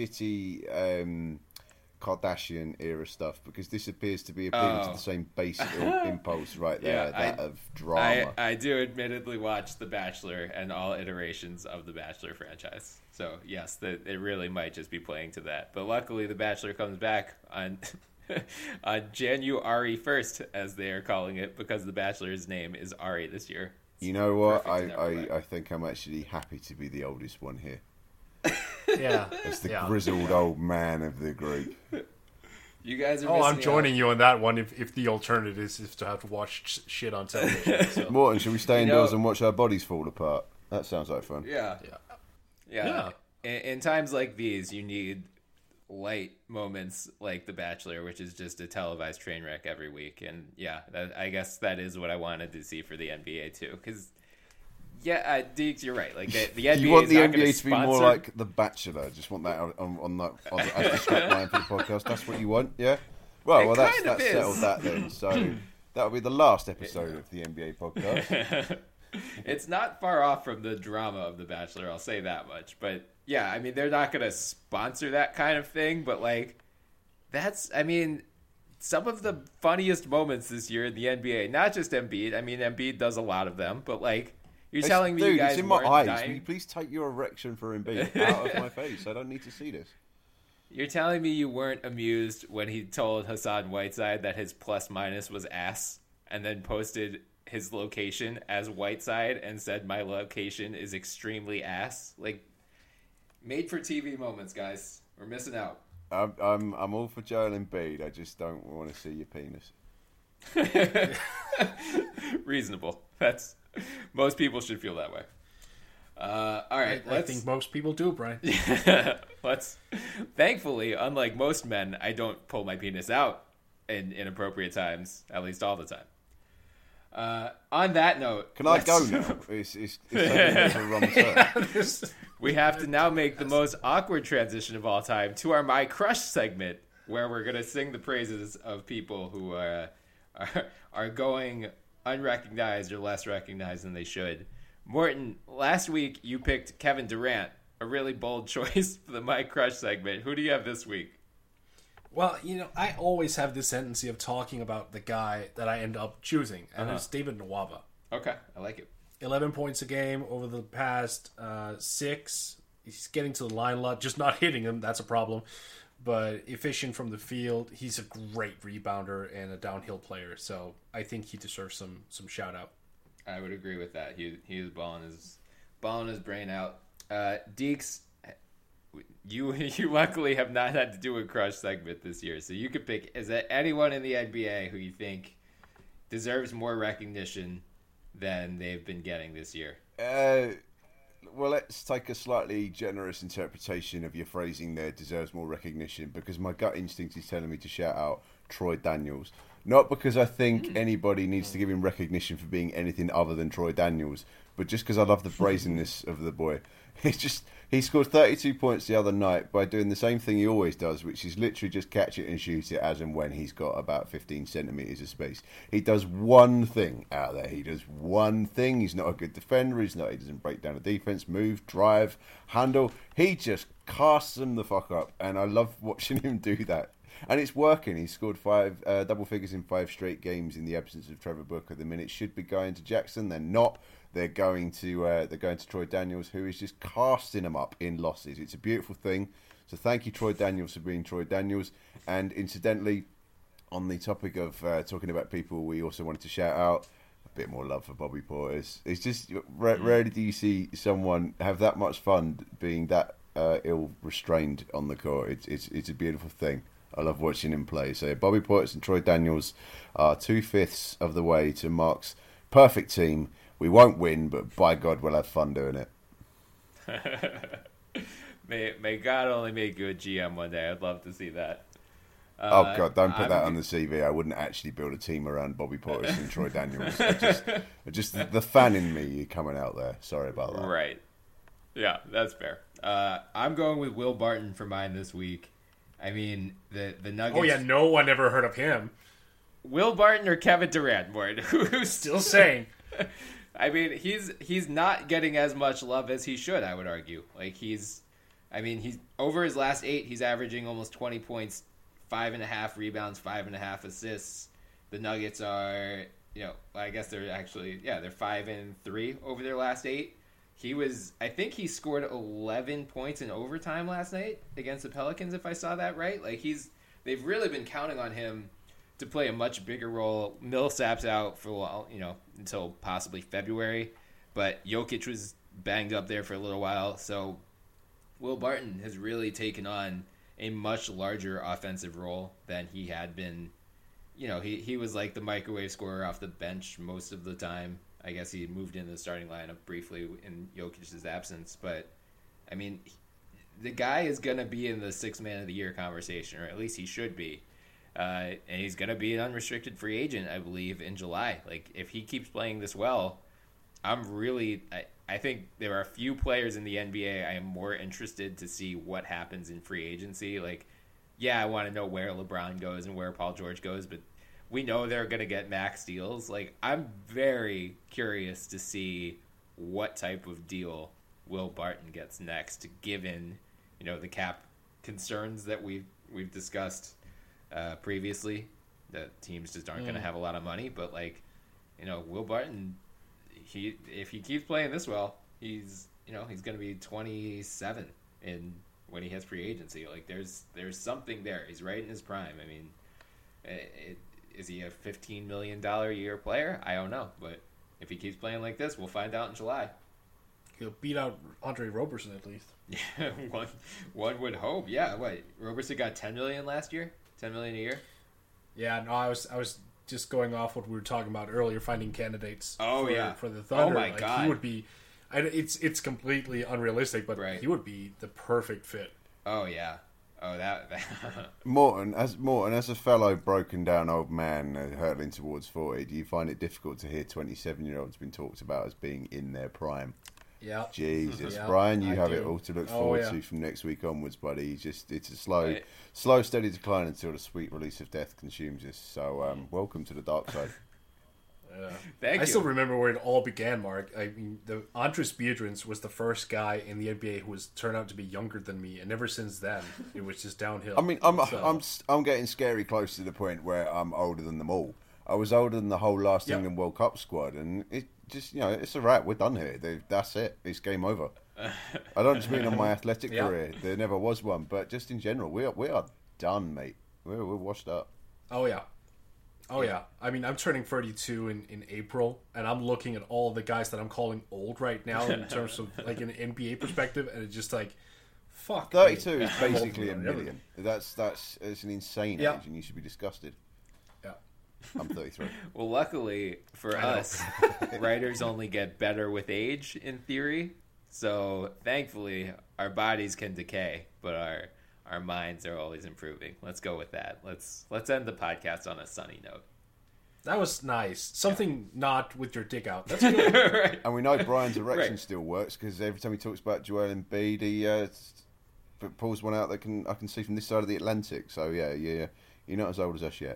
shitty Kardashian era stuff, because this appears to be appealing to the same basic impulse right there, of drama. I do admittedly watch The Bachelor and all iterations of the Bachelor franchise. So yes, it really might just be playing to that. But luckily, The Bachelor comes back on on January 1st, as they are calling it, because The Bachelor's name is Ari this year. You know what? I think I'm actually happy to be the oldest one here. Yeah. As the grizzled old man of the group. You guys are I'm joining you on that one if the alternative is to have to watch shit on television. So. Morton, should we stay indoors and watch our bodies fall apart? That sounds like fun. Yeah. In times like these, you need light moments like The Bachelor, which is just a televised train wreck every week. And yeah, I guess that is what I wanted to see for the NBA too. Because yeah, Deeks, you're right. Like the NBA, you want the NBA to be sponsor... more like The Bachelor? Just want that on that as the script line for the podcast. That's what you want, yeah. Well, that's settled that then. So that'll be the last episode of the NBA podcast. It's not far off from the drama of The Bachelor, I'll say that much. But yeah, I mean, they're not going to sponsor that kind of thing. But like, some of the funniest moments this year in the NBA. Not just Embiid. I mean, Embiid does a lot of them, but like, You're telling me dude, you guys it's in my weren't eyes. dying? Will you please take your erection for Embiid out of my face? I don't need to see this. You're telling me you weren't amused when he told Hassan Whiteside that his plus minus was ass, and then posted his location as Whiteside and said my location is extremely ass? Like, made for TV moments, guys. We're missing out. I'm all for Joel Embiid. I just don't want to see your penis. Reasonable. That's most people should feel that way. All right, I think most people do, Brian. Thankfully, unlike most men, I don't pull my penis out in inappropriate times, at least all the time. On that note, can I go now? It's taking a wrong turn. We have to now make the most awkward transition of all time to our My Crush segment, where we're going to sing the praises of people who are going unrecognized or less recognized than they should. Morton, last week you picked Kevin Durant, a really bold choice for the My Crush segment. Who do you have this week? Well, I always have this tendency of talking about the guy that I end up choosing, and it's David Nwaba. Okay, I like it. 11 points a game over the past 6. He's getting to the line a lot, just not hitting him. That's a problem. But efficient from the field. He's a great rebounder and a downhill player. So I think he deserves some shout out. I would agree with that. He was balling his brain out. Deeks, you luckily have not had to do a crush segment this year, so you could pick. Is there anyone in the NBA who you think deserves more recognition than they've been getting this year? Well, let's take a slightly generous interpretation of your phrasing there, deserves more recognition, because my gut instinct is telling me to shout out Troy Daniels. Not because I think anybody needs to give him recognition for being anything other than Troy Daniels, but just because I love the brazenness of the boy. He scored 32 points the other night by doing the same thing he always does, which is literally just catch it and shoot it as and when he's got about 15 centimetres of space. He does one thing out there. He does one thing. He's not a good defender. He doesn't break down a defence, move, drive, handle. He just casts them the fuck up, and I love watching him do that. And it's working. He scored 5 double figures in 5 straight games in the absence of Trevor Booker. The minutes should be going to Jackson. They're not. They're going to Troy Daniels, who is just casting them up in losses. It's a beautiful thing. So thank you, Troy Daniels, for being Troy Daniels. And incidentally, on the topic of talking about people we also wanted to shout out, a bit more love for Bobby Portis. It's just rarely do you see someone have that much fun being that ill-restrained on the court. It's a beautiful thing. I love watching him play. So Bobby Portis and Troy Daniels are 2/5 of the way to Mark's perfect team. We won't win, but by God, we'll have fun doing it. May God only make you a GM one day. I'd love to see that. Oh God, don't put that on the CV. I wouldn't actually build a team around Bobby Portis and Troy Daniels. Just the fan in me coming out there. Sorry about that. Right. Yeah, that's fair. I'm going with Will Barton for mine this week. I mean, the Nuggets... Oh, yeah, no one ever heard of him. Will Barton or Kevin Durant, Morton? Who's still saying? I mean, he's not getting as much love as he should, I would argue. Like, he's over his last 8, he's averaging almost 20 points, 5.5 rebounds, 5.5 assists. The Nuggets are, I guess they're 5-3 over their last 8. I think he scored 11 points in overtime last night against the Pelicans, if I saw that right. Like, they've really been counting on him to play a much bigger role. Millsap's out for a while, until possibly February, but Jokic was banged up there for a little while. So Will Barton has really taken on a much larger offensive role than he had been. He was like the microwave scorer off the bench most of the time. I guess he moved into the starting lineup briefly in Jokic's absence, but I mean, the guy is going to be in the 6th man of the year conversation, or at least he should be. And he's going to be an unrestricted free agent, I believe, in July. Like, if he keeps playing this well, I think there are a few players in the NBA I am more interested to see what happens in free agency. Like, yeah, I want to know where LeBron goes and where Paul George goes, but we know they're going to get max deals. Like, I'm very curious to see what type of deal Will Barton gets next, given, the cap concerns that we've discussed previously, that teams just aren't going to have a lot of money. But, Will Barton, if he keeps playing this well, he's going to be 27 when he hits free agency. Like there's something there. He's right in his prime. I mean, is he a $15 million a year player? I don't know, but if he keeps playing like this, we'll find out in July. He'll beat out Andre Roberson at least. Yeah, one would hope. Yeah, what, Roberson got $10 million last year? $10 million a year? Yeah, no, I was just going off what we were talking about earlier, finding candidates. For the Thunder. Oh my God, he would be. It's completely unrealistic, but he would be the perfect fit. Oh yeah. Oh that. Morton, as a fellow broken down old man hurtling towards 40, do you find it difficult to hear 27-year-olds being talked about as being in their prime? Yeah. Jesus, yeah, Brian, you have it all to look forward to from next week onwards, buddy. It's a slow, steady decline until the sweet release of death consumes us. So, welcome to the dark side. I still remember where it all began, Mark. I mean, Andris Biedrins was the first guy in the NBA who was turned out to be younger than me, and ever since then, it was just downhill. I mean, I'm getting scary close to the point where I'm older than them all. I was older than the whole last England World Cup squad, and it just, it's a wrap. We're done here. That's it. It's game over. I don't just mean on my athletic career. There never was one, but just in general, we are done, mate. We're washed up. Oh yeah. I mean, I'm turning 32 in April, and I'm looking at all the guys that I'm calling old right now in terms of like an NBA perspective, and it's just like, fuck. 32 is basically a million. That's it's an insane age, and you should be disgusted. Yeah. I'm 33. Well, luckily for us, writers only get better with age in theory. So thankfully, our bodies can decay, but our minds are always improving. Let's go with that. Let's end the podcast on a sunny note. That was nice. Something not with your dick out. That's good. Right. And we know Brian's erection still works because every time he talks about Joel Embiid, he pulls one out that I can see from this side of the Atlantic. So yeah, you're not as old as us yet.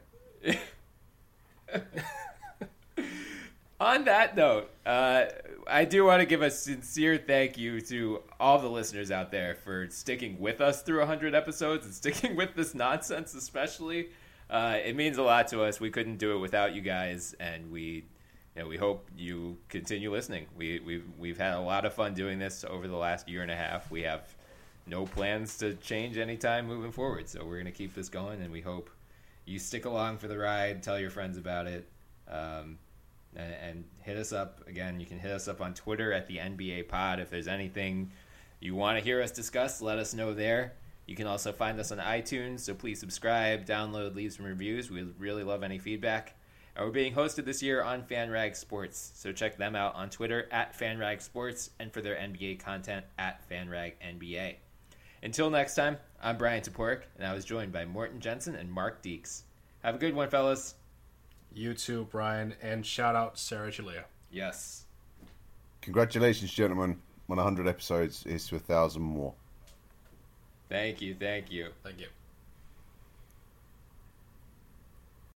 On that note, I do want to give a sincere thank you to all the listeners out there for sticking with us through 100 episodes and sticking with this nonsense especially. It means a lot to us. We couldn't do it without you guys, and we hope you continue listening. We've had a lot of fun doing this over the last year and a half. We have no plans to change anytime moving forward, so we're going to keep this going, and we hope you stick along for the ride, tell your friends about it. And hit us up. Again, you can hit us up on Twitter at the NBA Pod. If there's anything you want to hear us discuss, let us know there. You can also find us on iTunes, so please subscribe, download, leave some reviews. We really love any feedback. And we're being hosted this year on FanRag Sports, so check them out on Twitter at FanRag Sports and for their NBA content at FanRag NBA. Until next time, I'm Brian Toporek, and I was joined by Morton Jensen and Mark Deeks. Have a good one, fellas. You too, Brian, and shout out Sarah Jalea. Yes. Congratulations, gentlemen. On 100 episodes, is to 1,000 more. Thank you. Thank you.